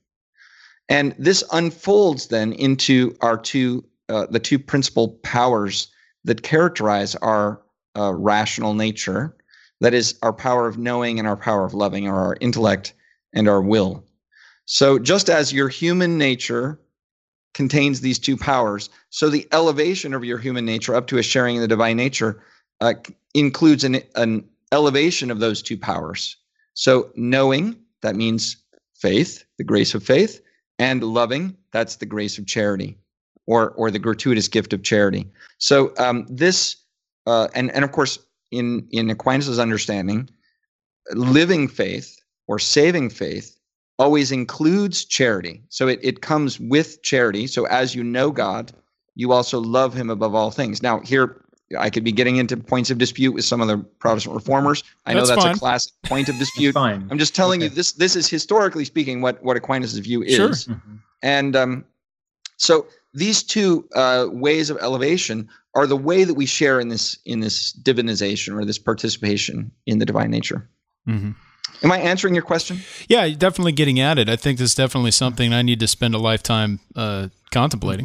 D: And this unfolds then into our two, uh, the two principal powers that characterize our uh, rational nature, that is our power of knowing and our power of loving, or our intellect and our will. So just as your human nature contains these two powers, so the elevation of your human nature up to a sharing in the divine nature Uh, includes an, an elevation of those two powers. So knowing, that means faith, the grace of faith, and loving, that's the grace of charity, or or the gratuitous gift of charity. So um, this, uh, and and of course, in in Aquinas' understanding, living faith or saving faith always includes charity. So it it comes with charity. So as you know God, you also love Him above all things. Now here, I could be getting into points of dispute with some of the Protestant reformers. I know
A: That's
D: that's
A: fine.
D: a classic point of dispute.
B: Fine.
D: I'm just telling
B: Okay.
D: you this. This is historically speaking what what Aquinas' view is.
A: Sure.
B: Mhm.
D: And um, so these two uh, ways of elevation are the way that we share in this in this divinization or this participation in the divine nature.
A: Mhm.
D: Am I answering your question?
A: Yeah, you're definitely getting at it. I think this is definitely something I need to spend a lifetime uh, contemplating,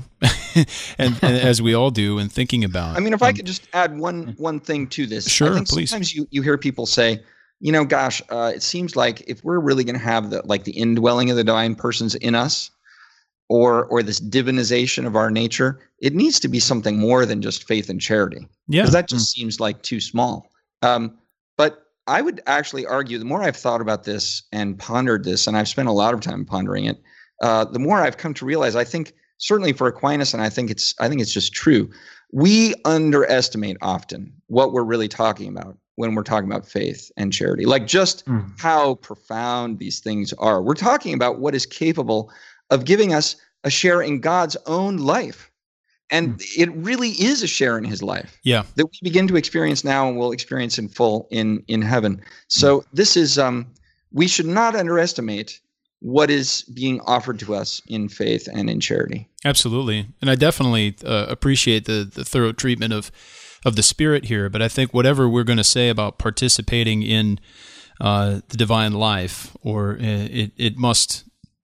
A: and, and as we all do, and thinking about.
D: I mean, if I
A: Um,
D: could just add one one thing to this.
A: Sure,
D: I think
A: please.
D: Sometimes you, you hear people say, you know, gosh, uh, it seems like if we're really going to have the like the indwelling of the divine persons in us, or or this divinization of our nature, it needs to be something more than just faith and charity.
A: Yeah.
D: Because that just seems like too small. Um, but I would actually argue, the more I've thought about this and pondered this, and I've spent a lot of time pondering it, uh, the more I've come to realize, I think certainly for Aquinas, and I think it's I think it's just true, we underestimate often what we're really talking about when we're talking about faith and charity, like just
B: Mm.
D: how profound these things are. We're talking about what is capable of giving us a share in God's own life. And it really is a share in his life
A: Yeah.
D: that we begin to experience now and will experience in full in, in heaven. So this is, um, we should not underestimate what is being offered to us in faith and in charity.
A: Absolutely. And I definitely uh, appreciate the, the thorough treatment of, of the Spirit here. But I think whatever we're going to say about participating in uh, the divine life, or uh, it, it must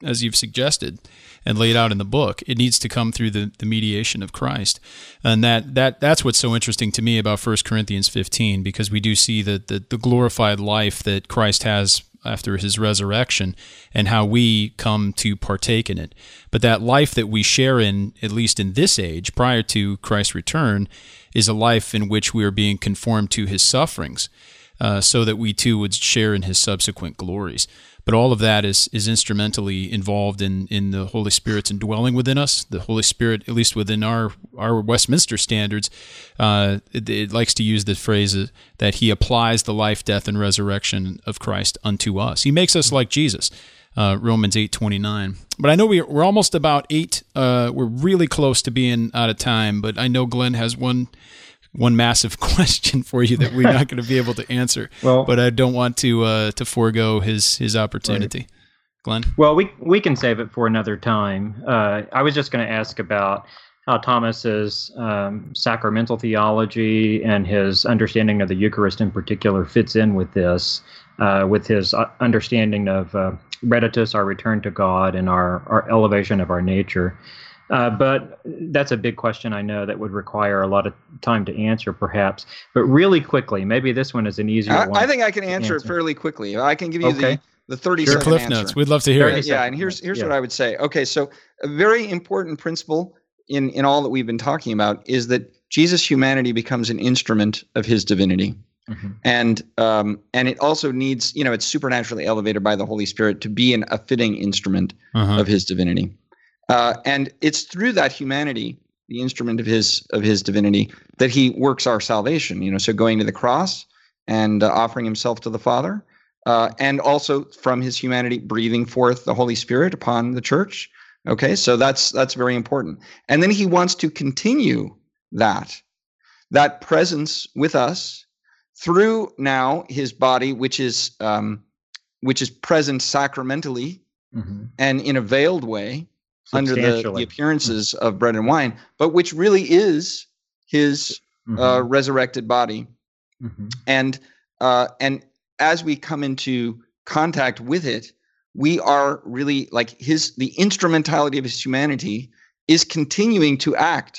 A: as you've suggested and laid out in the book. It needs to come through the, the mediation of Christ. And that, that that's what's so interesting to me about First Corinthians fifteen, because we do see the, the, the glorified life that Christ has after his resurrection and how we come to partake in it. But that life that we share in, at least in this age, prior to Christ's return, is a life in which we are being conformed to his sufferings, uh, so that we too would share in his subsequent glories. But all of that is is instrumentally involved in, in the Holy Spirit's indwelling within us. The Holy Spirit, at least within our, our Westminster standards, uh, it, it likes to use the phrase that he applies the life, death, and resurrection of Christ unto us. He makes us like Jesus, uh, Romans eight twenty-nine. But I know we, we're almost about eight. Uh, we're really close to being out of time, but I know Glenn has one one massive question for you that we're not going to be able to answer. Well, but I don't want to uh, to forego his his opportunity. Right. Glenn?
B: Well, we we can save it for another time. Uh, I was just going to ask about how Thomas's um, sacramental theology and his understanding of the Eucharist in particular fits in with this, uh, with his understanding of uh, Reditus, our return to God, and our, our elevation of our nature. Uh, but that's a big question, I know, that would require a lot of time to answer, perhaps. But really quickly, maybe this one is an easier
D: I,
B: one.
D: I think I can answer, answer it fairly quickly. I can give you
B: okay.
D: the, the thirty
A: sure.
D: second
A: Cliff
D: answer.
A: Notes. We'd love to hear it.
D: Yeah, and here's here's yeah. what I would say. Okay, so a very important principle in, in all that we've been talking about is that Jesus' humanity becomes an instrument of his divinity. Mm-hmm. And um, and it also needs, you know, it's supernaturally elevated by the Holy Spirit to be an, a fitting instrument uh-huh. of his divinity. Uh, and it's through that humanity, the instrument of his of his divinity, that he works our salvation. You know, so going to the cross and uh, offering himself to the Father, uh, and also from his humanity, breathing forth the Holy Spirit upon the church. Okay, so that's that's very important. And then he wants to continue that that presence with us through now his body, which is um, which is present sacramentally mm-hmm. and in a veiled way, under the, the appearances of bread and wine, but which really is his mm-hmm. uh, resurrected body. Mm-hmm. And uh, and as we come into contact with it, we are really like his, the instrumentality of his humanity is continuing to act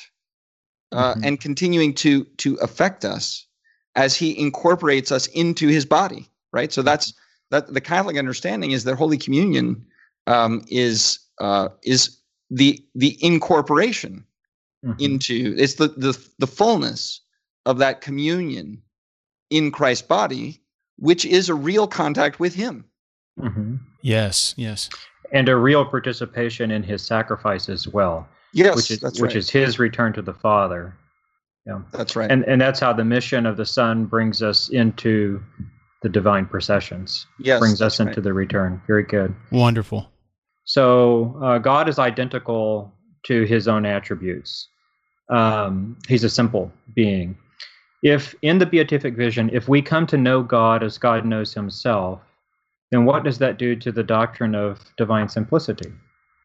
D: uh, mm-hmm. and continuing to to affect us as he incorporates us into his body, right? So that's that. The Catholic understanding is that Holy Communion um, is uh, is the the incorporation mm-hmm. into it's the, the the fullness of that communion in Christ's body, which is a real contact with him.
A: Mm-hmm. Yes, yes,
B: and a real participation in his sacrifice as well.
D: Yes,
B: which is
D: that's
B: which
D: right.
B: is his return to the Father. Yeah,
D: that's right.
B: And and that's how the mission of the Son brings us into the divine processions.
D: Yes,
B: brings us into
D: right.
B: the return. Very good.
A: Wonderful.
B: So uh, God is identical to his own attributes. Um, he's a simple being. If in the beatific vision, if we come to know God as God knows himself, then what does that do to the doctrine of divine simplicity?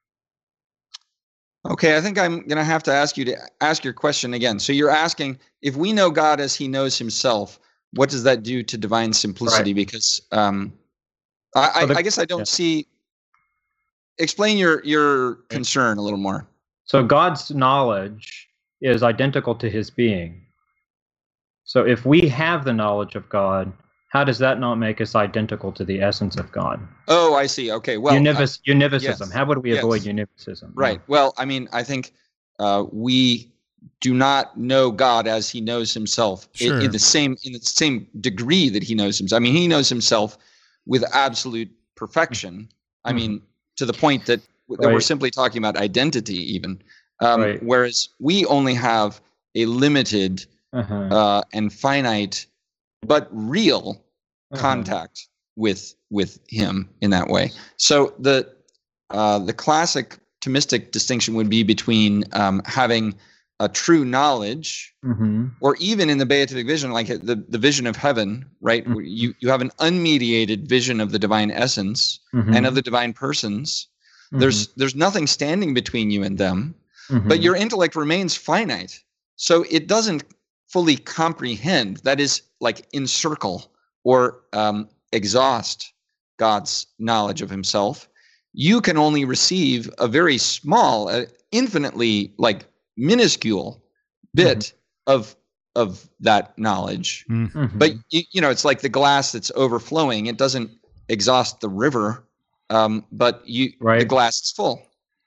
D: Okay, I think I'm going to have to ask you to ask your question again. So you're asking, if we know God as he knows himself, what does that do to divine simplicity? Right. Because um, I, so the, I, I guess I don't yeah. see... Explain your, your concern a little more.
B: So God's knowledge is identical to his being. So if we have the knowledge of God, how does that not make us identical to the essence of God?
D: Oh, I see. Okay. Well,
B: Univis, uh, univicism.
D: Yes.
B: How would we
D: yes.
B: avoid univicism?
D: Right. Well, I mean, I think uh, we do not know God as he knows himself
A: sure.
D: in, in the same in the same degree that he knows himself. I mean, he knows himself with absolute perfection. Mm-hmm. I mean, to the point that, that
B: right.
D: we're simply talking about identity even. Um,
B: right.
D: Whereas we only have a limited uh-huh. uh, and finite but real uh-huh. contact with with him in that way. So the uh, the classic Thomistic distinction would be between um, having a true knowledge, mm-hmm. or even in the beatific vision, like the, the vision of heaven, right? Mm-hmm. You you have an unmediated vision of the divine essence mm-hmm. and of the divine persons. Mm-hmm. There's there's nothing standing between you and them, mm-hmm. but your intellect remains finite. So it doesn't fully comprehend, that is, like encircle or um, exhaust God's knowledge of himself. you can only receive a very small, uh, infinitely like minuscule bit mm-hmm. of of that knowledge. Mm-hmm. But you, you know, it's like the glass that's overflowing. It doesn't exhaust the river, um, but you right. the glass is full.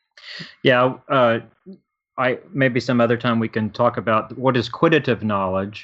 B: Yeah, uh, I maybe some other time we can talk about what is quiddative knowledge,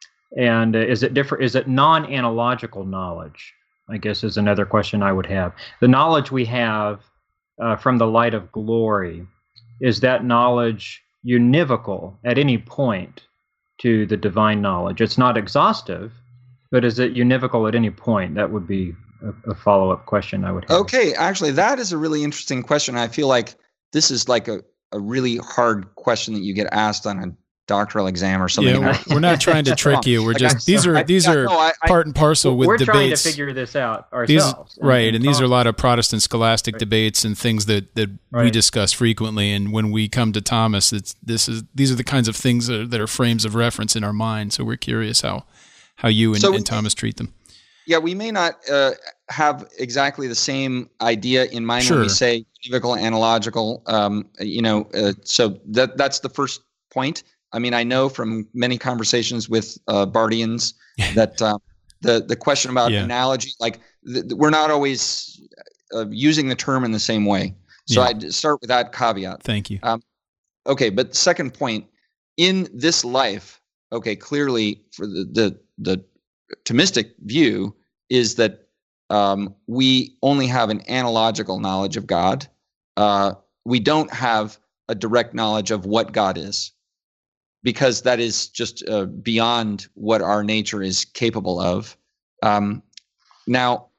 B: and uh, is it different? Is it non-analogical knowledge? I guess is another question I would have. The knowledge we have uh, from the light of glory, is that knowledge univocal at any point to the divine knowledge? It's not exhaustive, but is it univocal at any point? That would be a, a follow-up question I would have.
D: Okay, actually, that is a really interesting question. I feel like this is like a, a really hard question that you get asked on a doctoral exam or something.
A: Yeah, we're, we're not trying to trick you. We're just these are these are no, I, part and parcel with
B: we're
A: debates.
B: We're trying to figure this out ourselves.
A: These, right, and, and these are a lot of Protestant scholastic right. debates and things that, that right. we discuss frequently. And when we come to Thomas, it's this is these are the kinds of things that are, that are frames of reference in our mind. So we're curious how how you and, so, and Thomas treat them.
D: Yeah, we may not uh, have exactly the same idea in mind
A: sure.
D: when we say univocal, analogical. Um, you know, uh, so that that's the first point. I mean, I know from many conversations with uh, Bardians that uh, the the question about yeah. analogy, like th- we're not always uh, using the term in the same way. So yeah. I'd start with that caveat.
A: Thank you.
D: Um, okay, but second point, in this life, okay, clearly for the the, the Thomistic view is that um, we only have an analogical knowledge of God. Uh, we don't have a direct knowledge of what God is, because that is just uh, beyond what our nature is capable of. Um, now,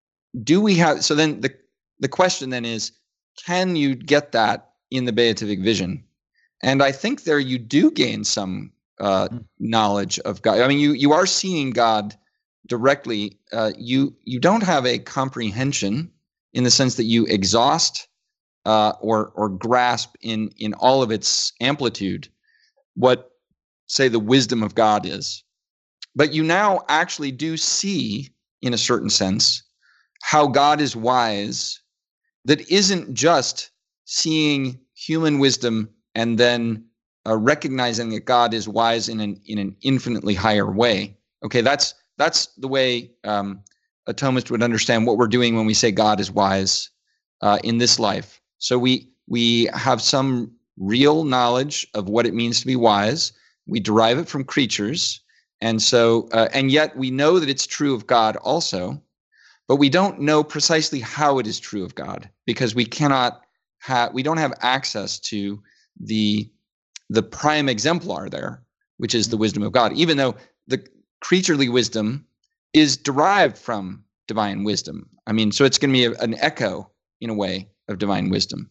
D: do we have, so then the, the question then is, can you get that in the beatific vision? And I think there you do gain some uh, mm-hmm. knowledge of God. I mean, you you are seeing God directly. Uh, you you don't have a comprehension in the sense that you exhaust uh, or or grasp in in all of its amplitude what, say, the wisdom of God is. But you now actually do see, in a certain sense, how God is wise, that isn't just seeing human wisdom and then uh, recognizing that God is wise in an in an infinitely higher way. Okay, that's that's the way um, a Thomist would understand what we're doing when we say God is wise uh, in this life. So we we have some real knowledge of what it means to be wise. We derive it from creatures, and so uh, and yet we know that it's true of God also, but we don't know precisely how it is true of God, because we cannot have we don't have access to the the prime exemplar there, which is the wisdom of God, even though the creaturely wisdom is derived from divine wisdom. I mean, so it's going to be a, an echo in a way of divine wisdom.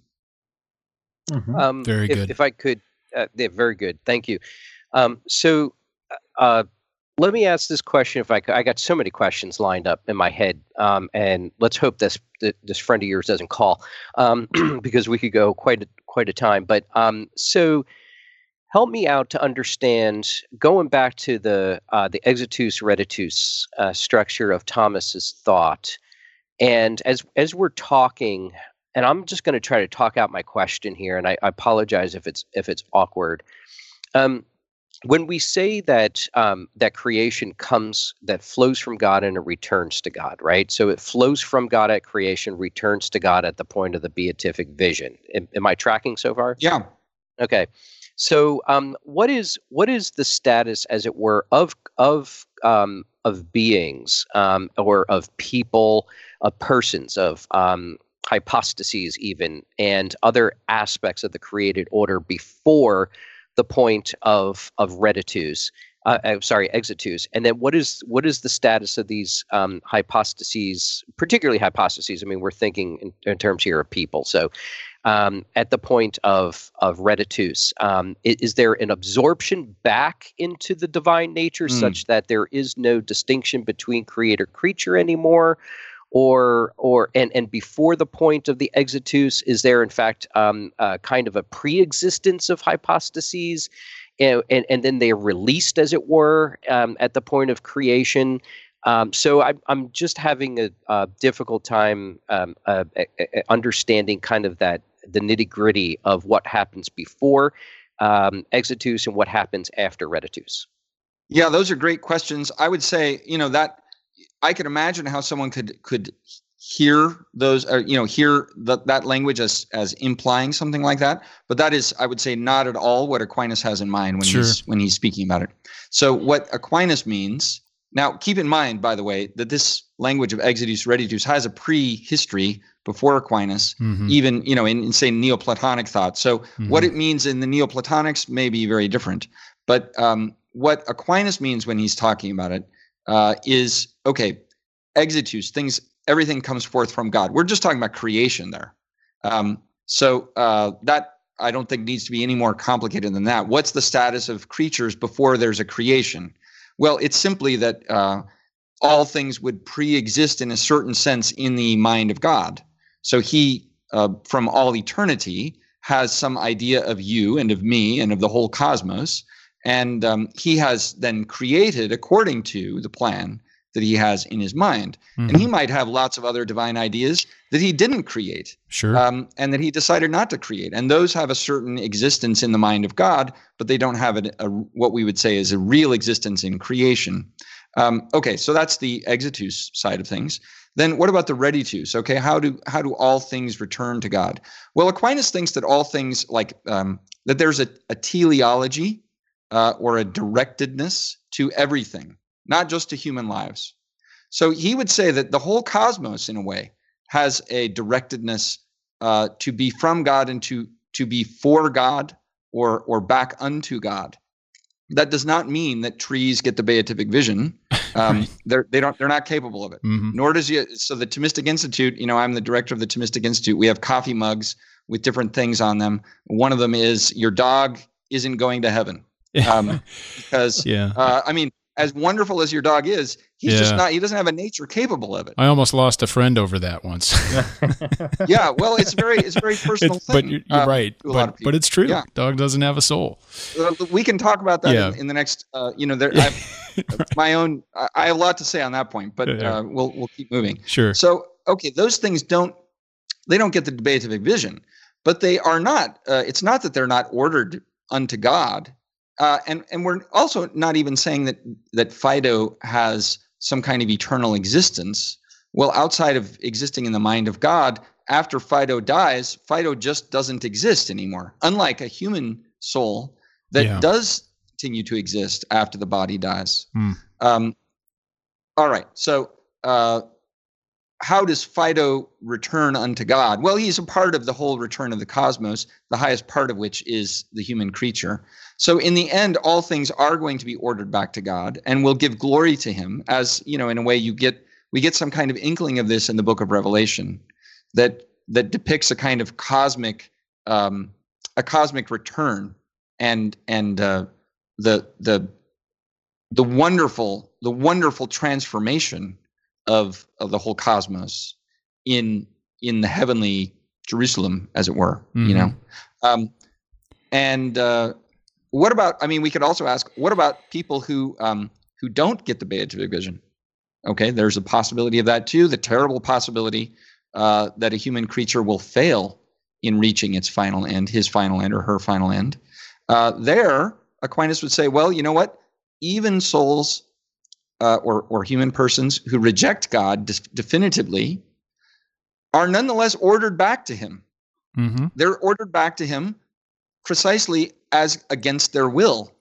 C: Mm-hmm. Um,
A: very
C: if,
A: good.
C: If I could, uh, yeah, very good. Thank you. Um, so, uh, let me ask this question. If I could, I got so many questions lined up in my head, um, and let's hope this this friend of yours doesn't call, um, because we could go quite a, quite a time. But um, so, help me out to understand, going back to the uh, the exitus reditus uh, structure of Thomas's thought, and as as we're talking. And I'm just going to try to talk out my question here, and I, I apologize if it's if it's awkward. Um, when we say that um, that creation comes, that flows from God and it returns to God, right? So it flows from God at creation, returns to God at the point of the beatific vision. Am, am I tracking so far?
D: Yeah.
C: Okay. So um, what is what is the status, as it were, of of um, of beings um, or of people, of persons, of um, hypostases even, and other aspects of the created order before the point of of reditus, uh, uh, sorry, exitus, and then what is what is the status of these um, hypostases, particularly hypostases? I mean, we're thinking in, in terms here of people. So, um, at the point of of reditus, um, is, is there an absorption back into the divine nature, mm. such that there is no distinction between creator creature anymore? Or, or, and and before the point of the exitus, is there in fact um, uh, kind of a pre-existence of hypostases, and, and and then they are released, as it were, um, at the point of creation? Um, so I, I'm just having a, a difficult time um, uh, understanding kind of that the nitty gritty of what happens before um, exitus and what happens after reditus.
D: Yeah, those are great questions. I would say, you know, that I could imagine how someone could could hear those, or, you know, hear the, that language as as implying something like that. But that is, I would say, not at all what Aquinas has in mind when
A: Sure.
D: he's when he's speaking about it. So what Aquinas means. Now, keep in mind, by the way, that this language of exitus reditus has a pre-history before Aquinas,
A: Mhm.
D: even, you know, in, in say Neoplatonic thought. So
A: Mhm.
D: what it means in the Neoplatonics may be very different. But um, what Aquinas means when he's talking about it uh, is, okay, exitus, things, everything comes forth from God. We're just talking about creation there. Um, so uh, that I don't think needs to be any more complicated than that. What's the status of creatures before there's a creation? Well, it's simply that uh, all things would pre-exist in a certain sense in the mind of God. So he, uh, from all eternity, has some idea of you and of me and of the whole cosmos. And um, he has then created according to the plan that he has in his mind.
A: Mhm.
D: And he might have lots of other divine ideas that he didn't create.
A: Sure.
D: Um, and that he decided not to create. And those have a certain existence in the mind of God, but they don't have a, a, what we would say is a real existence in creation. Um, okay, so that's the exitus side of things. Then what about the reditus? Okay, how do how do all things return to God? Well, Aquinas thinks that all things, like um, that there's a, a teleology uh, or a directedness to everything, not just to human lives. So he would say that the whole cosmos, in a way, has a directedness uh, to be from God and to to be for God or or back unto God. That does not mean that trees get the beatific vision. Um,
A: Right.
D: They're they don't they're not capable of it.
A: Mhm.
D: Nor does you. So the Thomistic Institute. You know, I'm the director of the Thomistic Institute. We have coffee mugs with different things on them. One of them is your dog isn't going to heaven, um, because
A: Yeah.
D: uh, I mean, as wonderful as your dog is, he's just
A: Yeah.
D: not. He doesn't have a nature capable of it.
A: I almost lost a friend over that once.
D: Yeah, well, it's very it's a very personal
A: It's- but
D: thing.
A: you're, you're
D: um,
A: right.
D: to a lot of
A: But,
D: people.
A: but it's true.
D: Yeah.
A: Dog doesn't have a soul.
D: Uh, we can talk about that
A: Yeah.
D: in, in the next. Uh, you know, there. I've, my own. I, I have a lot to say on that point, but
A: Yeah.
D: uh, we'll we'll keep moving.
A: Sure.
D: So, okay, those things don't. They don't get the beatific vision, but they are not. Uh, it's not that they're not ordered unto God, uh, and and we're also not even saying that that Fido has some kind of eternal existence. Well, outside of existing in the mind of God, after Fido dies, Fido just doesn't exist anymore. Unlike a human soul that
A: Yeah.
D: does continue to exist after the body dies.
A: Hmm.
D: Um, all right. So, uh, how does Fido return unto God? Well, he's a part of the whole return of the cosmos, the highest part of which is the human creature. So in the end, all things are going to be ordered back to God and will give glory to him. As, you know, in a way you get, we get some kind of inkling of this in the book of Revelation that, that depicts a kind of cosmic, um, a cosmic return and, and, uh, the, the, the wonderful, the wonderful transformation of of the whole cosmos in in the heavenly Jerusalem, as it were.
A: Mhm.
D: You know, um, and uh, what about? I mean, we could also ask, what about people who um, who don't get the beatific vision? Okay, there's a possibility of that too. The terrible possibility uh, that a human creature will fail in reaching its final end, his final end or her final end. Uh, there, Aquinas would say, well, you know what? Even souls. Uh, or, or human persons who reject God de- definitively are nonetheless ordered back to him.
A: Mm-hmm.
D: They're ordered back to him precisely as against their will.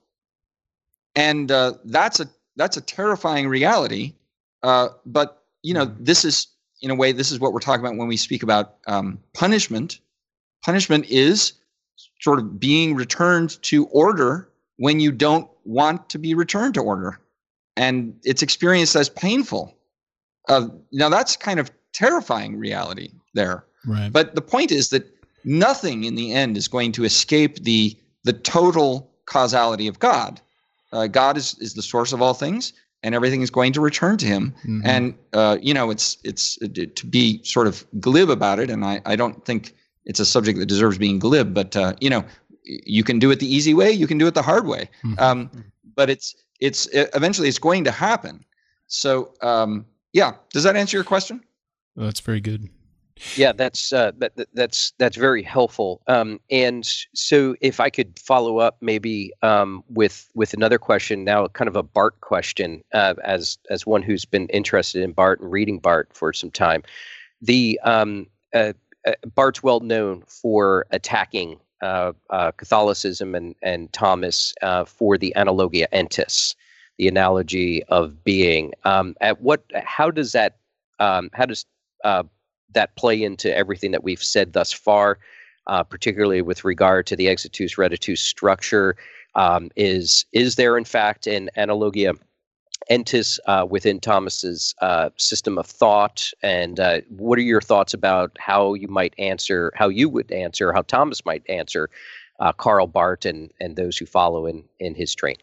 D: And uh, that's a that's a terrifying reality. Uh, but, you know, this is, in a way, this is what we're talking about when we speak about um, punishment. Punishment is sort of being returned to order when you don't want to be returned to order. And it's experienced as painful. Uh, now, that's kind of terrifying reality there.
A: Right.
D: But the point is that nothing in the end is going to escape the the total causality of God. Uh, God is, is the source of all things, and everything is going to return to him.
A: Mhm.
D: And, uh, you know, it's it's uh, to be sort of glib about it, and I, I don't think it's a subject that deserves being glib, but, uh, you know, you can do it the easy way, you can do it the hard way.
A: Mhm.
D: Um, but it's it's it, eventually it's going to happen. So, um, yeah, does that answer your question?
A: Well, that's very good.
C: Yeah, that's uh, that, that- that's that's very helpful. Um, and so, if I could follow up, maybe um, with with another question now, kind of a Barth question, uh, as as one who's been interested in Barth and reading Barth for some time. The um, uh, uh, Barth's well known for attacking uh, uh, Catholicism and and Thomas uh, for the analogia entis, the analogy of being. Um, at what? How does that? Um, how does uh, that play into everything that we've said thus far, uh, particularly with regard to the exitus reditus structure? Um, is is there in fact an analogia entis uh, within Thomas's uh, system of thought? And uh, what are your thoughts about how you might answer, how you would answer, how Thomas might answer uh, Karl Barth and and those who follow in in his train?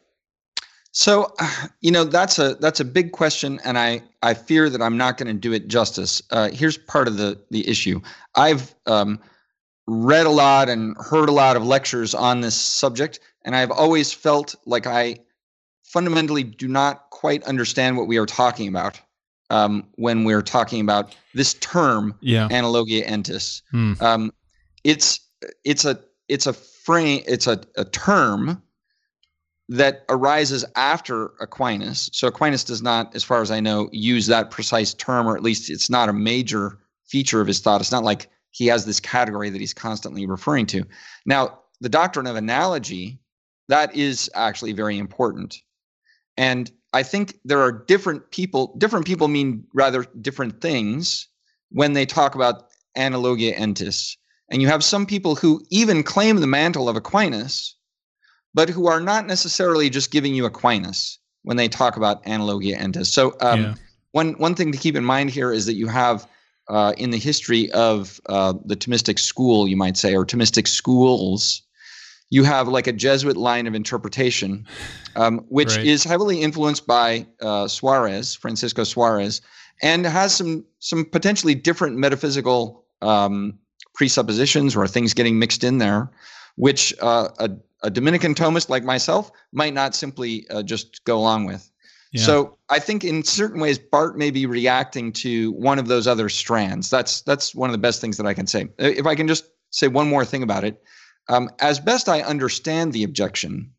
D: So, you know, that's a that's a big question, and I, I fear that I'm not going to do it justice. Uh, here's part of the the issue. I've um, read a lot and heard a lot of lectures on this subject, and I've always felt like I fundamentally do not quite understand what we are talking about um, when we're talking about this term,
A: Yeah.
D: analogia entis.
A: Hmm.
D: Um, it's it's a it's a frame. It's a, a term that arises after Aquinas. So Aquinas does not, as far as I know, use that precise term, or at least it's not a major feature of his thought. It's not like he has this category that he's constantly referring to. Now, the doctrine of analogy, that is actually very important. And I think there are different people, different people mean rather different things when they talk about analogia entis. And you have some people who even claim the mantle of Aquinas, but who are not necessarily just giving you Aquinas when they talk about analogia entis. So um,
A: Yeah.
D: one one thing to keep in mind here is that you have uh, in the history of uh, the Thomistic school, you might say, or Thomistic schools, you have like a Jesuit line of interpretation, um, which
A: Right.
D: is heavily influenced by uh, Suarez, Francisco Suarez, and has some some potentially different metaphysical um, presuppositions or things getting mixed in there, which uh, a a Dominican Thomist like myself might not simply uh, just go along with.
A: Yeah.
D: So I think in certain ways, Barth may be reacting to one of those other strands. That's that's one of the best things that I can say. If I can just say one more thing about it, um, as best I understand the objection,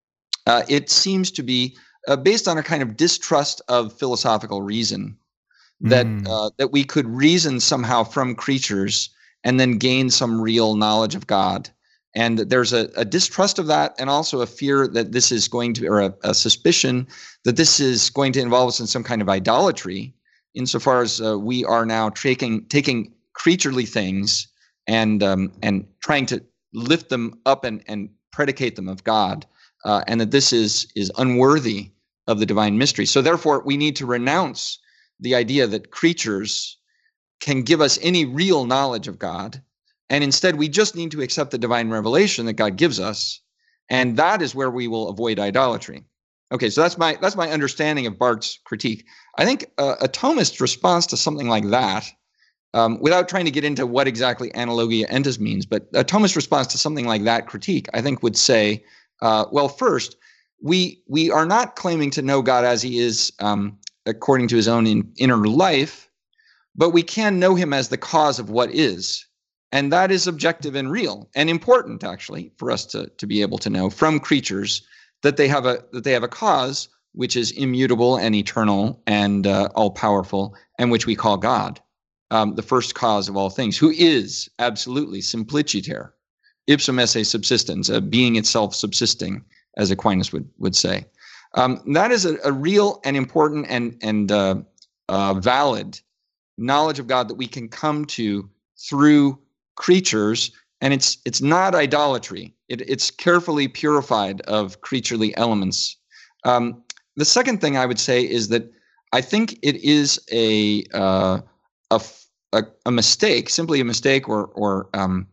D: uh, it seems to be uh, based on a kind of distrust of philosophical reason, that
A: Mm.
D: uh, that we could reason somehow from creatures and then gain some real knowledge of God. And there's a, a distrust of that, and also a fear that this is going to, or a, a suspicion that this is going to involve us in some kind of idolatry, insofar as uh, we are now taking taking creaturely things and um, and trying to lift them up and, and predicate them of God, uh, and that this is is unworthy of the divine mystery. So therefore, we need to renounce the idea that creatures can give us any real knowledge of God. And instead, we just need to accept the divine revelation that God gives us, and that is where we will avoid idolatry. Okay, so that's my that's my understanding of Barth's critique. I think uh, a Thomist's response to something like that, um, without trying to get into what exactly analogia entis means, but a Thomist's response to something like that critique, I think, would say, uh, well, first, we we are not claiming to know God as he is um, according to his own in, inner life, but we can know him as the cause of what is. And that is objective and real and important, actually, for us to, to be able to know from creatures that they have a that they have a cause which is immutable and eternal and uh, all-powerful, and which we call God, um, the first cause of all things, who is absolutely simpliciter, ipsum esse subsistens, a being itself subsisting, as Aquinas would would say. Um, that is a, a real and important and and uh, uh, valid knowledge of God that we can come to through creatures, and it's it's not idolatry. It, it's carefully purified of creaturely elements. Um, the second thing I would say is that I think it is a uh, a, a, a mistake, simply a mistake, or or um,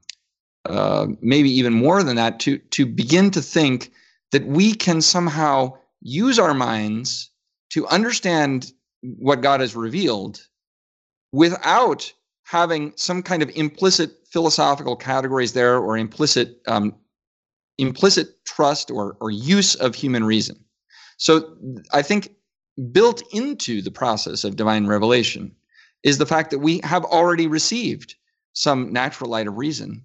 D: uh, maybe even more than that, to to begin to think that we can somehow use our minds to understand what God has revealed without having some kind of implicit philosophical categories there, or implicit um, implicit trust or or use of human reason. So I think built into the process of divine revelation is the fact that we have already received some natural light of reason,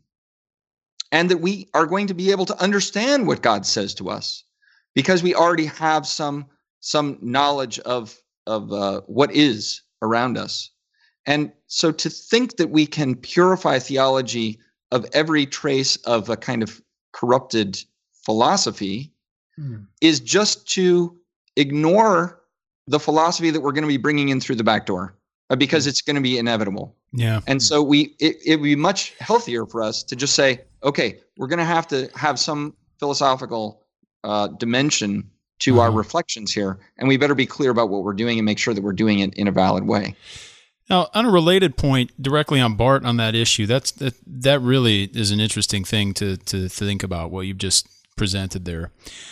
D: and that we are going to be able to understand what God says to us because we already have some some knowledge of of uh, what is around us. And so to think that we can purify theology of every trace of a kind of corrupted philosophy mm. is just to ignore the philosophy that we're going to be bringing in through the back door, uh, because it's going to be inevitable.
A: Yeah.
D: And so we it, it would be much healthier for us to just say, okay, we're going to have to have some philosophical uh, dimension to uh-huh. our reflections here, and we better be clear about what we're doing and make sure that we're doing it in a valid way.
A: Now, on a related point, directly on Bart on that issue, that's that that really is an interesting thing to to think about, what you've just presented there.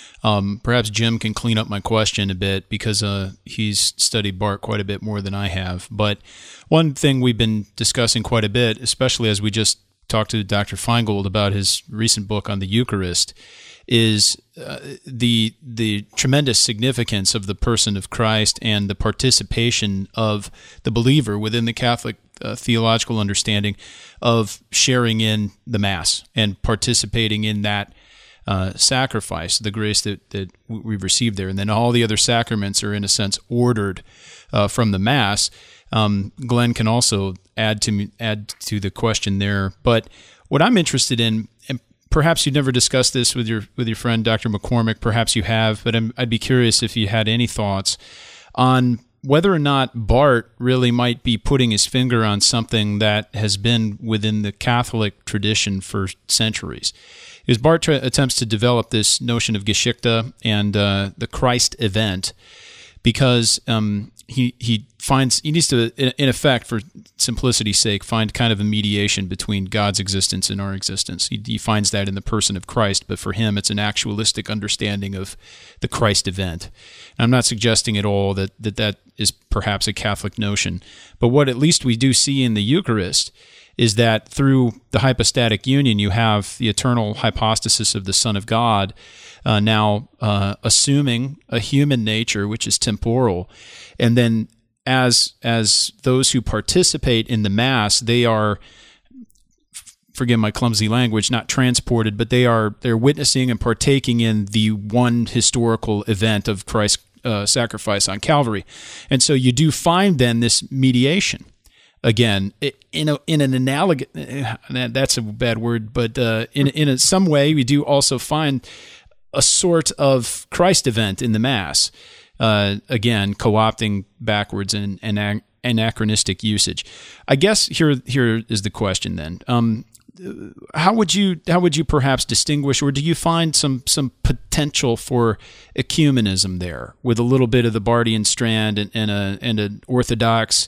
A: Um, perhaps Jim can clean up my question a bit, because uh, he's studied Bart quite a bit more than I have. But one thing we've been discussing quite a bit, especially as we just talked to Doctor Feingold about his recent book on the Eucharist, is uh, the the tremendous significance of the person of Christ and the participation of the believer within the Catholic uh, theological understanding of sharing in the Mass and participating in that uh, sacrifice, the grace that, that we've received there. And then all the other sacraments are, in a sense, ordered uh, from the Mass. Um, Glenn can also add to add to the question there. But what I'm interested in, and perhaps you've never discussed this with your with your friend Doctor McCormick, perhaps you have, but I'm, I'd be curious if you had any thoughts on whether or not Bart really might be putting his finger on something that has been within the Catholic tradition for centuries. Because Bart tra- attempts to develop this notion of Geschichte and uh, the Christ event, because um, he he finds he needs to, in effect, for simplicity's sake, find kind of a mediation between God's existence and our existence. He, he finds that in the person of Christ, but for him, it's an actualistic understanding of the Christ event. And I'm not suggesting at all that, that that is perhaps a Catholic notion, but what at least we do see in the Eucharist is that through the hypostatic union, you have the eternal hypostasis of the Son of God, uh, now uh, assuming a human nature, which is temporal. And then as as those who participate in the Mass, they are, forgive my clumsy language, not transported, but they are they're witnessing and partaking in the one historical event of Christ's uh, sacrifice on Calvary. And so you do find then this mediation. Again, in a, in an analogous, that's a bad word, but uh, in in a, some way, we do also find a sort of Christ event in the Mass. Uh, again, co-opting backwards and, and anachronistic usage. I guess here here is the question then. Um, how would you how would you perhaps distinguish, or do you find some some potential for ecumenism there, with a little bit of the Bartian strand and, and a and an Orthodox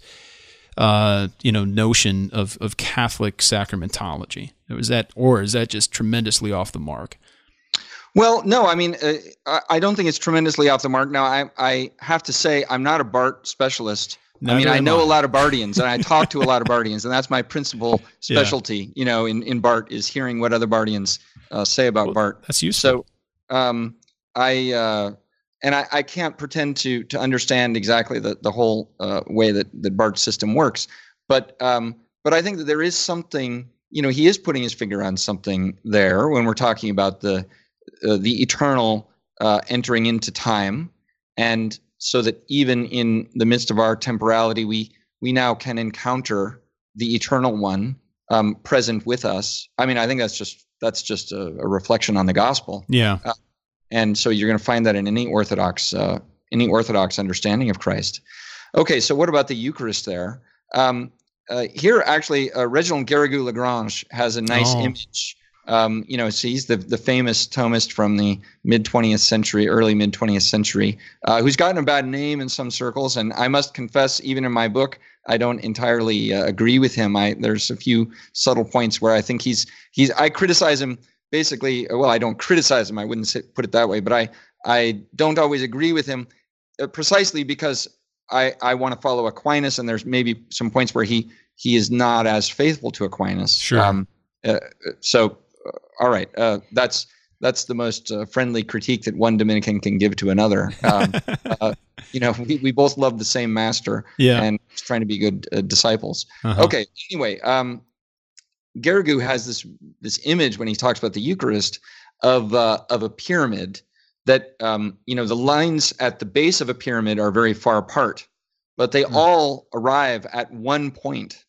A: Uh, you know, notion of, of Catholic sacramentology? Is that, or is that just tremendously off the mark?
D: Well, no, I mean, uh, I don't think it's tremendously off the mark. Now, I I have to say, I'm not a Bart specialist. Neither I mean, I know I. a lot of Bartians, and I talk to a lot of Bartians, and that's my principal specialty. Yeah. You know, in, in Bart, is hearing what other Bartians uh, say about well, Bart.
A: That's useful.
D: So, um, I. Uh, And I, I can't pretend to to understand exactly the the whole uh, way that that Bart's system works, but um, but I think that there is something. You know, he is putting his finger on something there when we're talking about the uh, the eternal uh, entering into time, and so that even in the midst of our temporality, we we now can encounter the eternal one um, present with us. I mean, I think that's just that's just a, a reflection on the gospel.
A: Yeah.
D: Uh, And so you're going to find that in any Orthodox uh, any Orthodox understanding of Christ. Okay, so what about the Eucharist there? Um, uh, here, actually, uh, Reginald Garrigou-Lagrange has a nice
A: oh.
D: image. Um, you know, so he's the, the famous Thomist from the mid-twentieth century, early mid-twentieth century, uh, who's gotten a bad name in some circles. And I must confess, even in my book, I don't entirely uh, agree with him. I, there's a few subtle points where I think he's he's. I criticize him. Basically, well, I don't criticize him. I wouldn't say, put it that way, but I, I don't always agree with him uh, precisely because I, I want to follow Aquinas, and there's maybe some points where he he is not as faithful to Aquinas.
A: Sure. Um,
D: uh, so, uh, all right, uh, that's that's the most uh, friendly critique that one Dominican can give to another. Um, uh, you know, we, we both love the same master,
A: Yeah.
D: and trying to be good uh, disciples.
A: Uh-huh.
D: Okay. Anyway, um, Garrigou has this this image when he talks about the Eucharist of uh, of a pyramid that um, you know the lines at the base of a pyramid are very far apart, but they
B: Hmm.
D: all arrive at one point.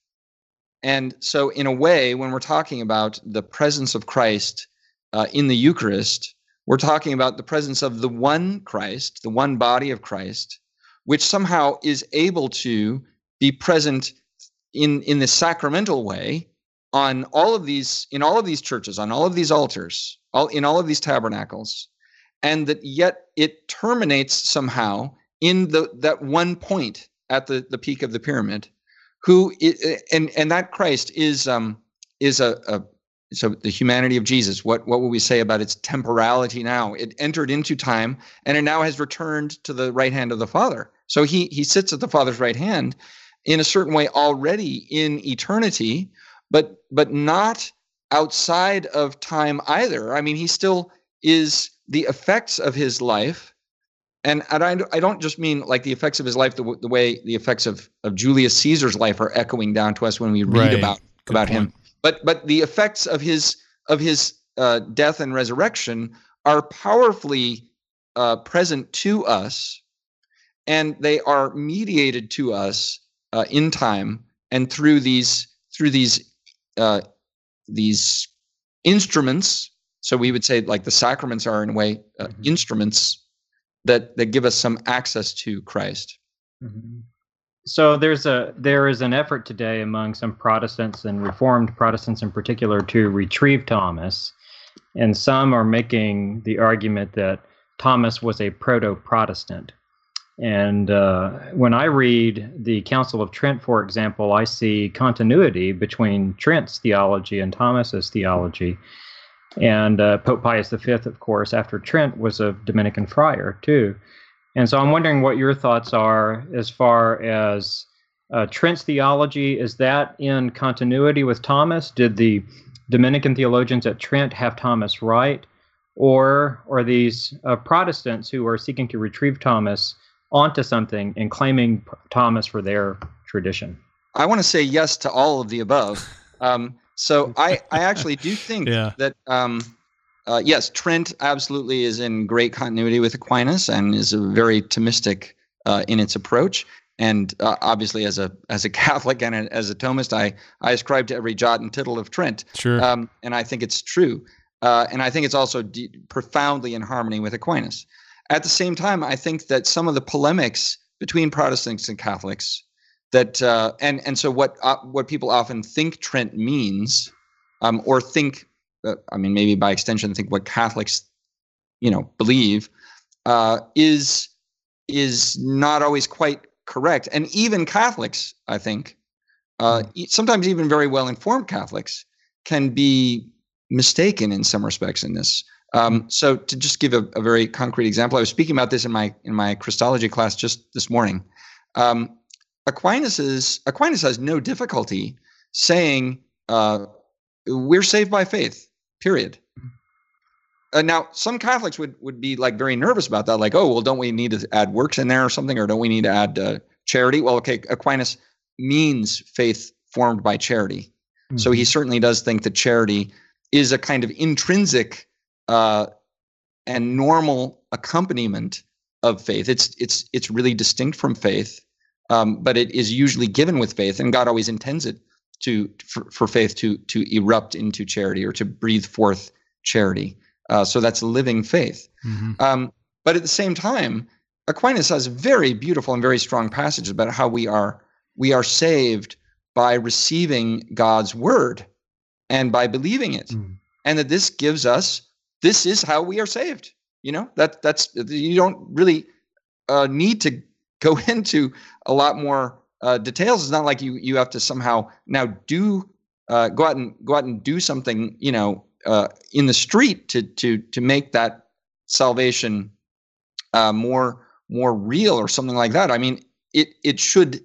D: And so, in a way, when we're talking about the presence of Christ uh, in the Eucharist, we're talking about the presence of the one Christ, the one body of Christ, which somehow is able to be present in in the sacramental way on all of these in all of these churches, on all of these altars, all in all of these tabernacles, and that yet it terminates somehow in the that one point at the the peak of the pyramid. Who is, and and that Christ is um is a, a so the humanity of Jesus. What what will we say about its temporality now? It entered into time, and it now has returned to the right hand of the Father. So he he sits at the Father's right hand in a certain way already in eternity, but but not outside of time either. I mean, he still is the effects of his life. And, and I, I don't just mean like the effects of his life, the, the way the effects of, of Julius Caesar's life are echoing down to us when we read
A: Right.
D: about
A: Good
D: about
A: point.
D: him. But but the effects of his of his uh, death and resurrection are powerfully uh, present to us, and they are mediated to us uh, in time and through these through these uh, these instruments. So we would say like the sacraments are in a way uh,
B: Mhm.
D: instruments that that give us some access to Christ.
B: Mhm. So there's a there is an effort today among some Protestants and Reformed Protestants in particular to retrieve Thomas, and some are making the argument that Thomas was a proto-Protestant. And uh, when I read the Council of Trent, for example, I see continuity between Trent's theology and Thomas's theology. And uh, Pope Pius the Fifth, of course, after Trent, was a Dominican friar too. And so I'm wondering what your thoughts are as far as uh, Trent's theology. Is that in continuity with Thomas? Did the Dominican theologians at Trent have Thomas right? Or are these uh, Protestants who are seeking to retrieve Thomas onto something and claiming Thomas for their tradition?
D: I want to say yes to all of the above. Um, so I, I actually do think
A: Yeah.
D: that um, uh, yes, Trent absolutely is in great continuity with Aquinas and is a very Thomistic uh, in its approach. And uh, obviously, as a as a Catholic and a, as a Thomist, I I ascribe to every jot and tittle of Trent.
A: Sure.
D: Um, and I think it's true. Uh, and I think it's also de- profoundly in harmony with Aquinas. At the same time, I think that some of the polemics between Protestants and Catholics that uh, and and so what uh, what people often think Trent means, um, or think, uh, I mean, maybe by extension, think what Catholics, you know, believe, uh, is is not always quite correct. And even Catholics, I think, uh, e- sometimes even very well informed Catholics can be mistaken in some respects in this. Um, so to just give a, a very concrete example, I was speaking about this in my in my Christology class just this morning. Um, Aquinas is Aquinas has no difficulty saying uh, we're saved by faith. Period. Uh, now, some Catholics would would be like very nervous about that, like, oh, well, don't we need to add works in there or something, or don't we need to add uh, charity? Well, okay, Aquinas means faith formed by charity, mm-hmm. so he certainly does think that charity is a kind of intrinsic uh, and normal accompaniment of faith. It's it's it's really distinct from faith. Um, but it is usually given with faith, and God always intends it to for, for faith to to erupt into charity or to breathe forth charity. Uh, so that's living faith. Mm-hmm. Um, but at the same time, Aquinas has very beautiful and very strong passages about how we are we are saved by receiving God's word and by believing it, mm. and that this gives us this is how we are saved. You know that that's you don't really uh, need to go into a lot more uh, details. It's not like you you have to somehow now do uh, go out and go out and do something, you know, uh, in the street to to to make that salvation uh, more more real or something like that. I mean, it it should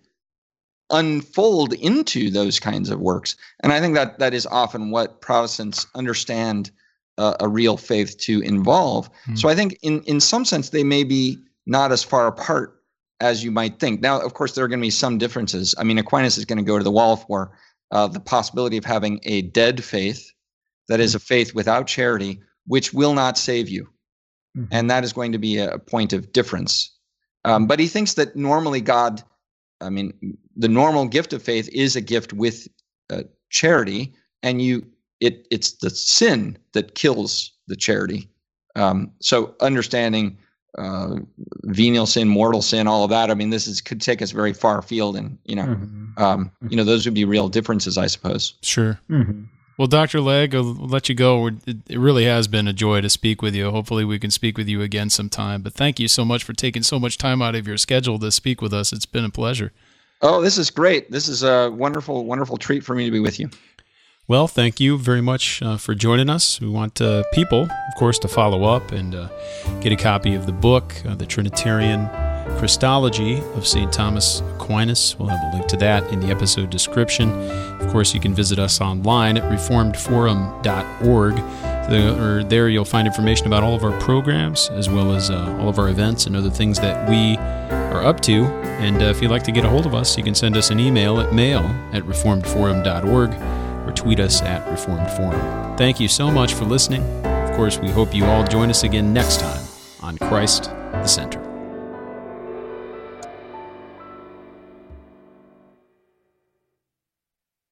D: unfold into those kinds of works, and I think that that is often what Protestants understand a, a real faith to involve. Mm. So I think in, in some sense, they may be not as far apart as you might think. Now, of course, there are going to be some differences. I mean, Aquinas is going to go to the wall for uh, the possibility of having a dead faith, that is a faith without charity, which will not save you. Mm-hmm. And that is going to be a point of difference. Um, but he thinks that normally God, I mean, the normal gift of faith is a gift with uh, charity, and you, it, it's the sin that kills the charity. Um, so understanding uh, venial sin, mortal sin, all of that, I mean, this is could take us very far afield, and you know, mm-hmm. um, you know, those would be real differences, I suppose.
A: Sure. Mm-hmm. Well, Doctor Legg, I'll let you go. It really has been a joy to speak with you. Hopefully we can speak with you again sometime. But thank you so much for taking so much time out of your schedule to speak with us. It's been a pleasure.
D: Oh, this is great. This is a wonderful, wonderful treat for me to be with you.
A: Well, thank you very much uh, for joining us. We want uh, people, of course, to follow up and uh, get a copy of the book, uh, The Trinitarian Christology of Saint Thomas Aquinas. We'll have a link to that in the episode description. Of course, you can visit us online at reformed forum dot org. There you'll find information about all of our programs, as well as uh, all of our events and other things that we are up to. And uh, if you'd like to get a hold of us, you can send us an email at mail at reformed forum dot org or tweet us at Reformed Forum. Thank you so much for listening. Of course, we hope you all join us again next time on Christ the Center.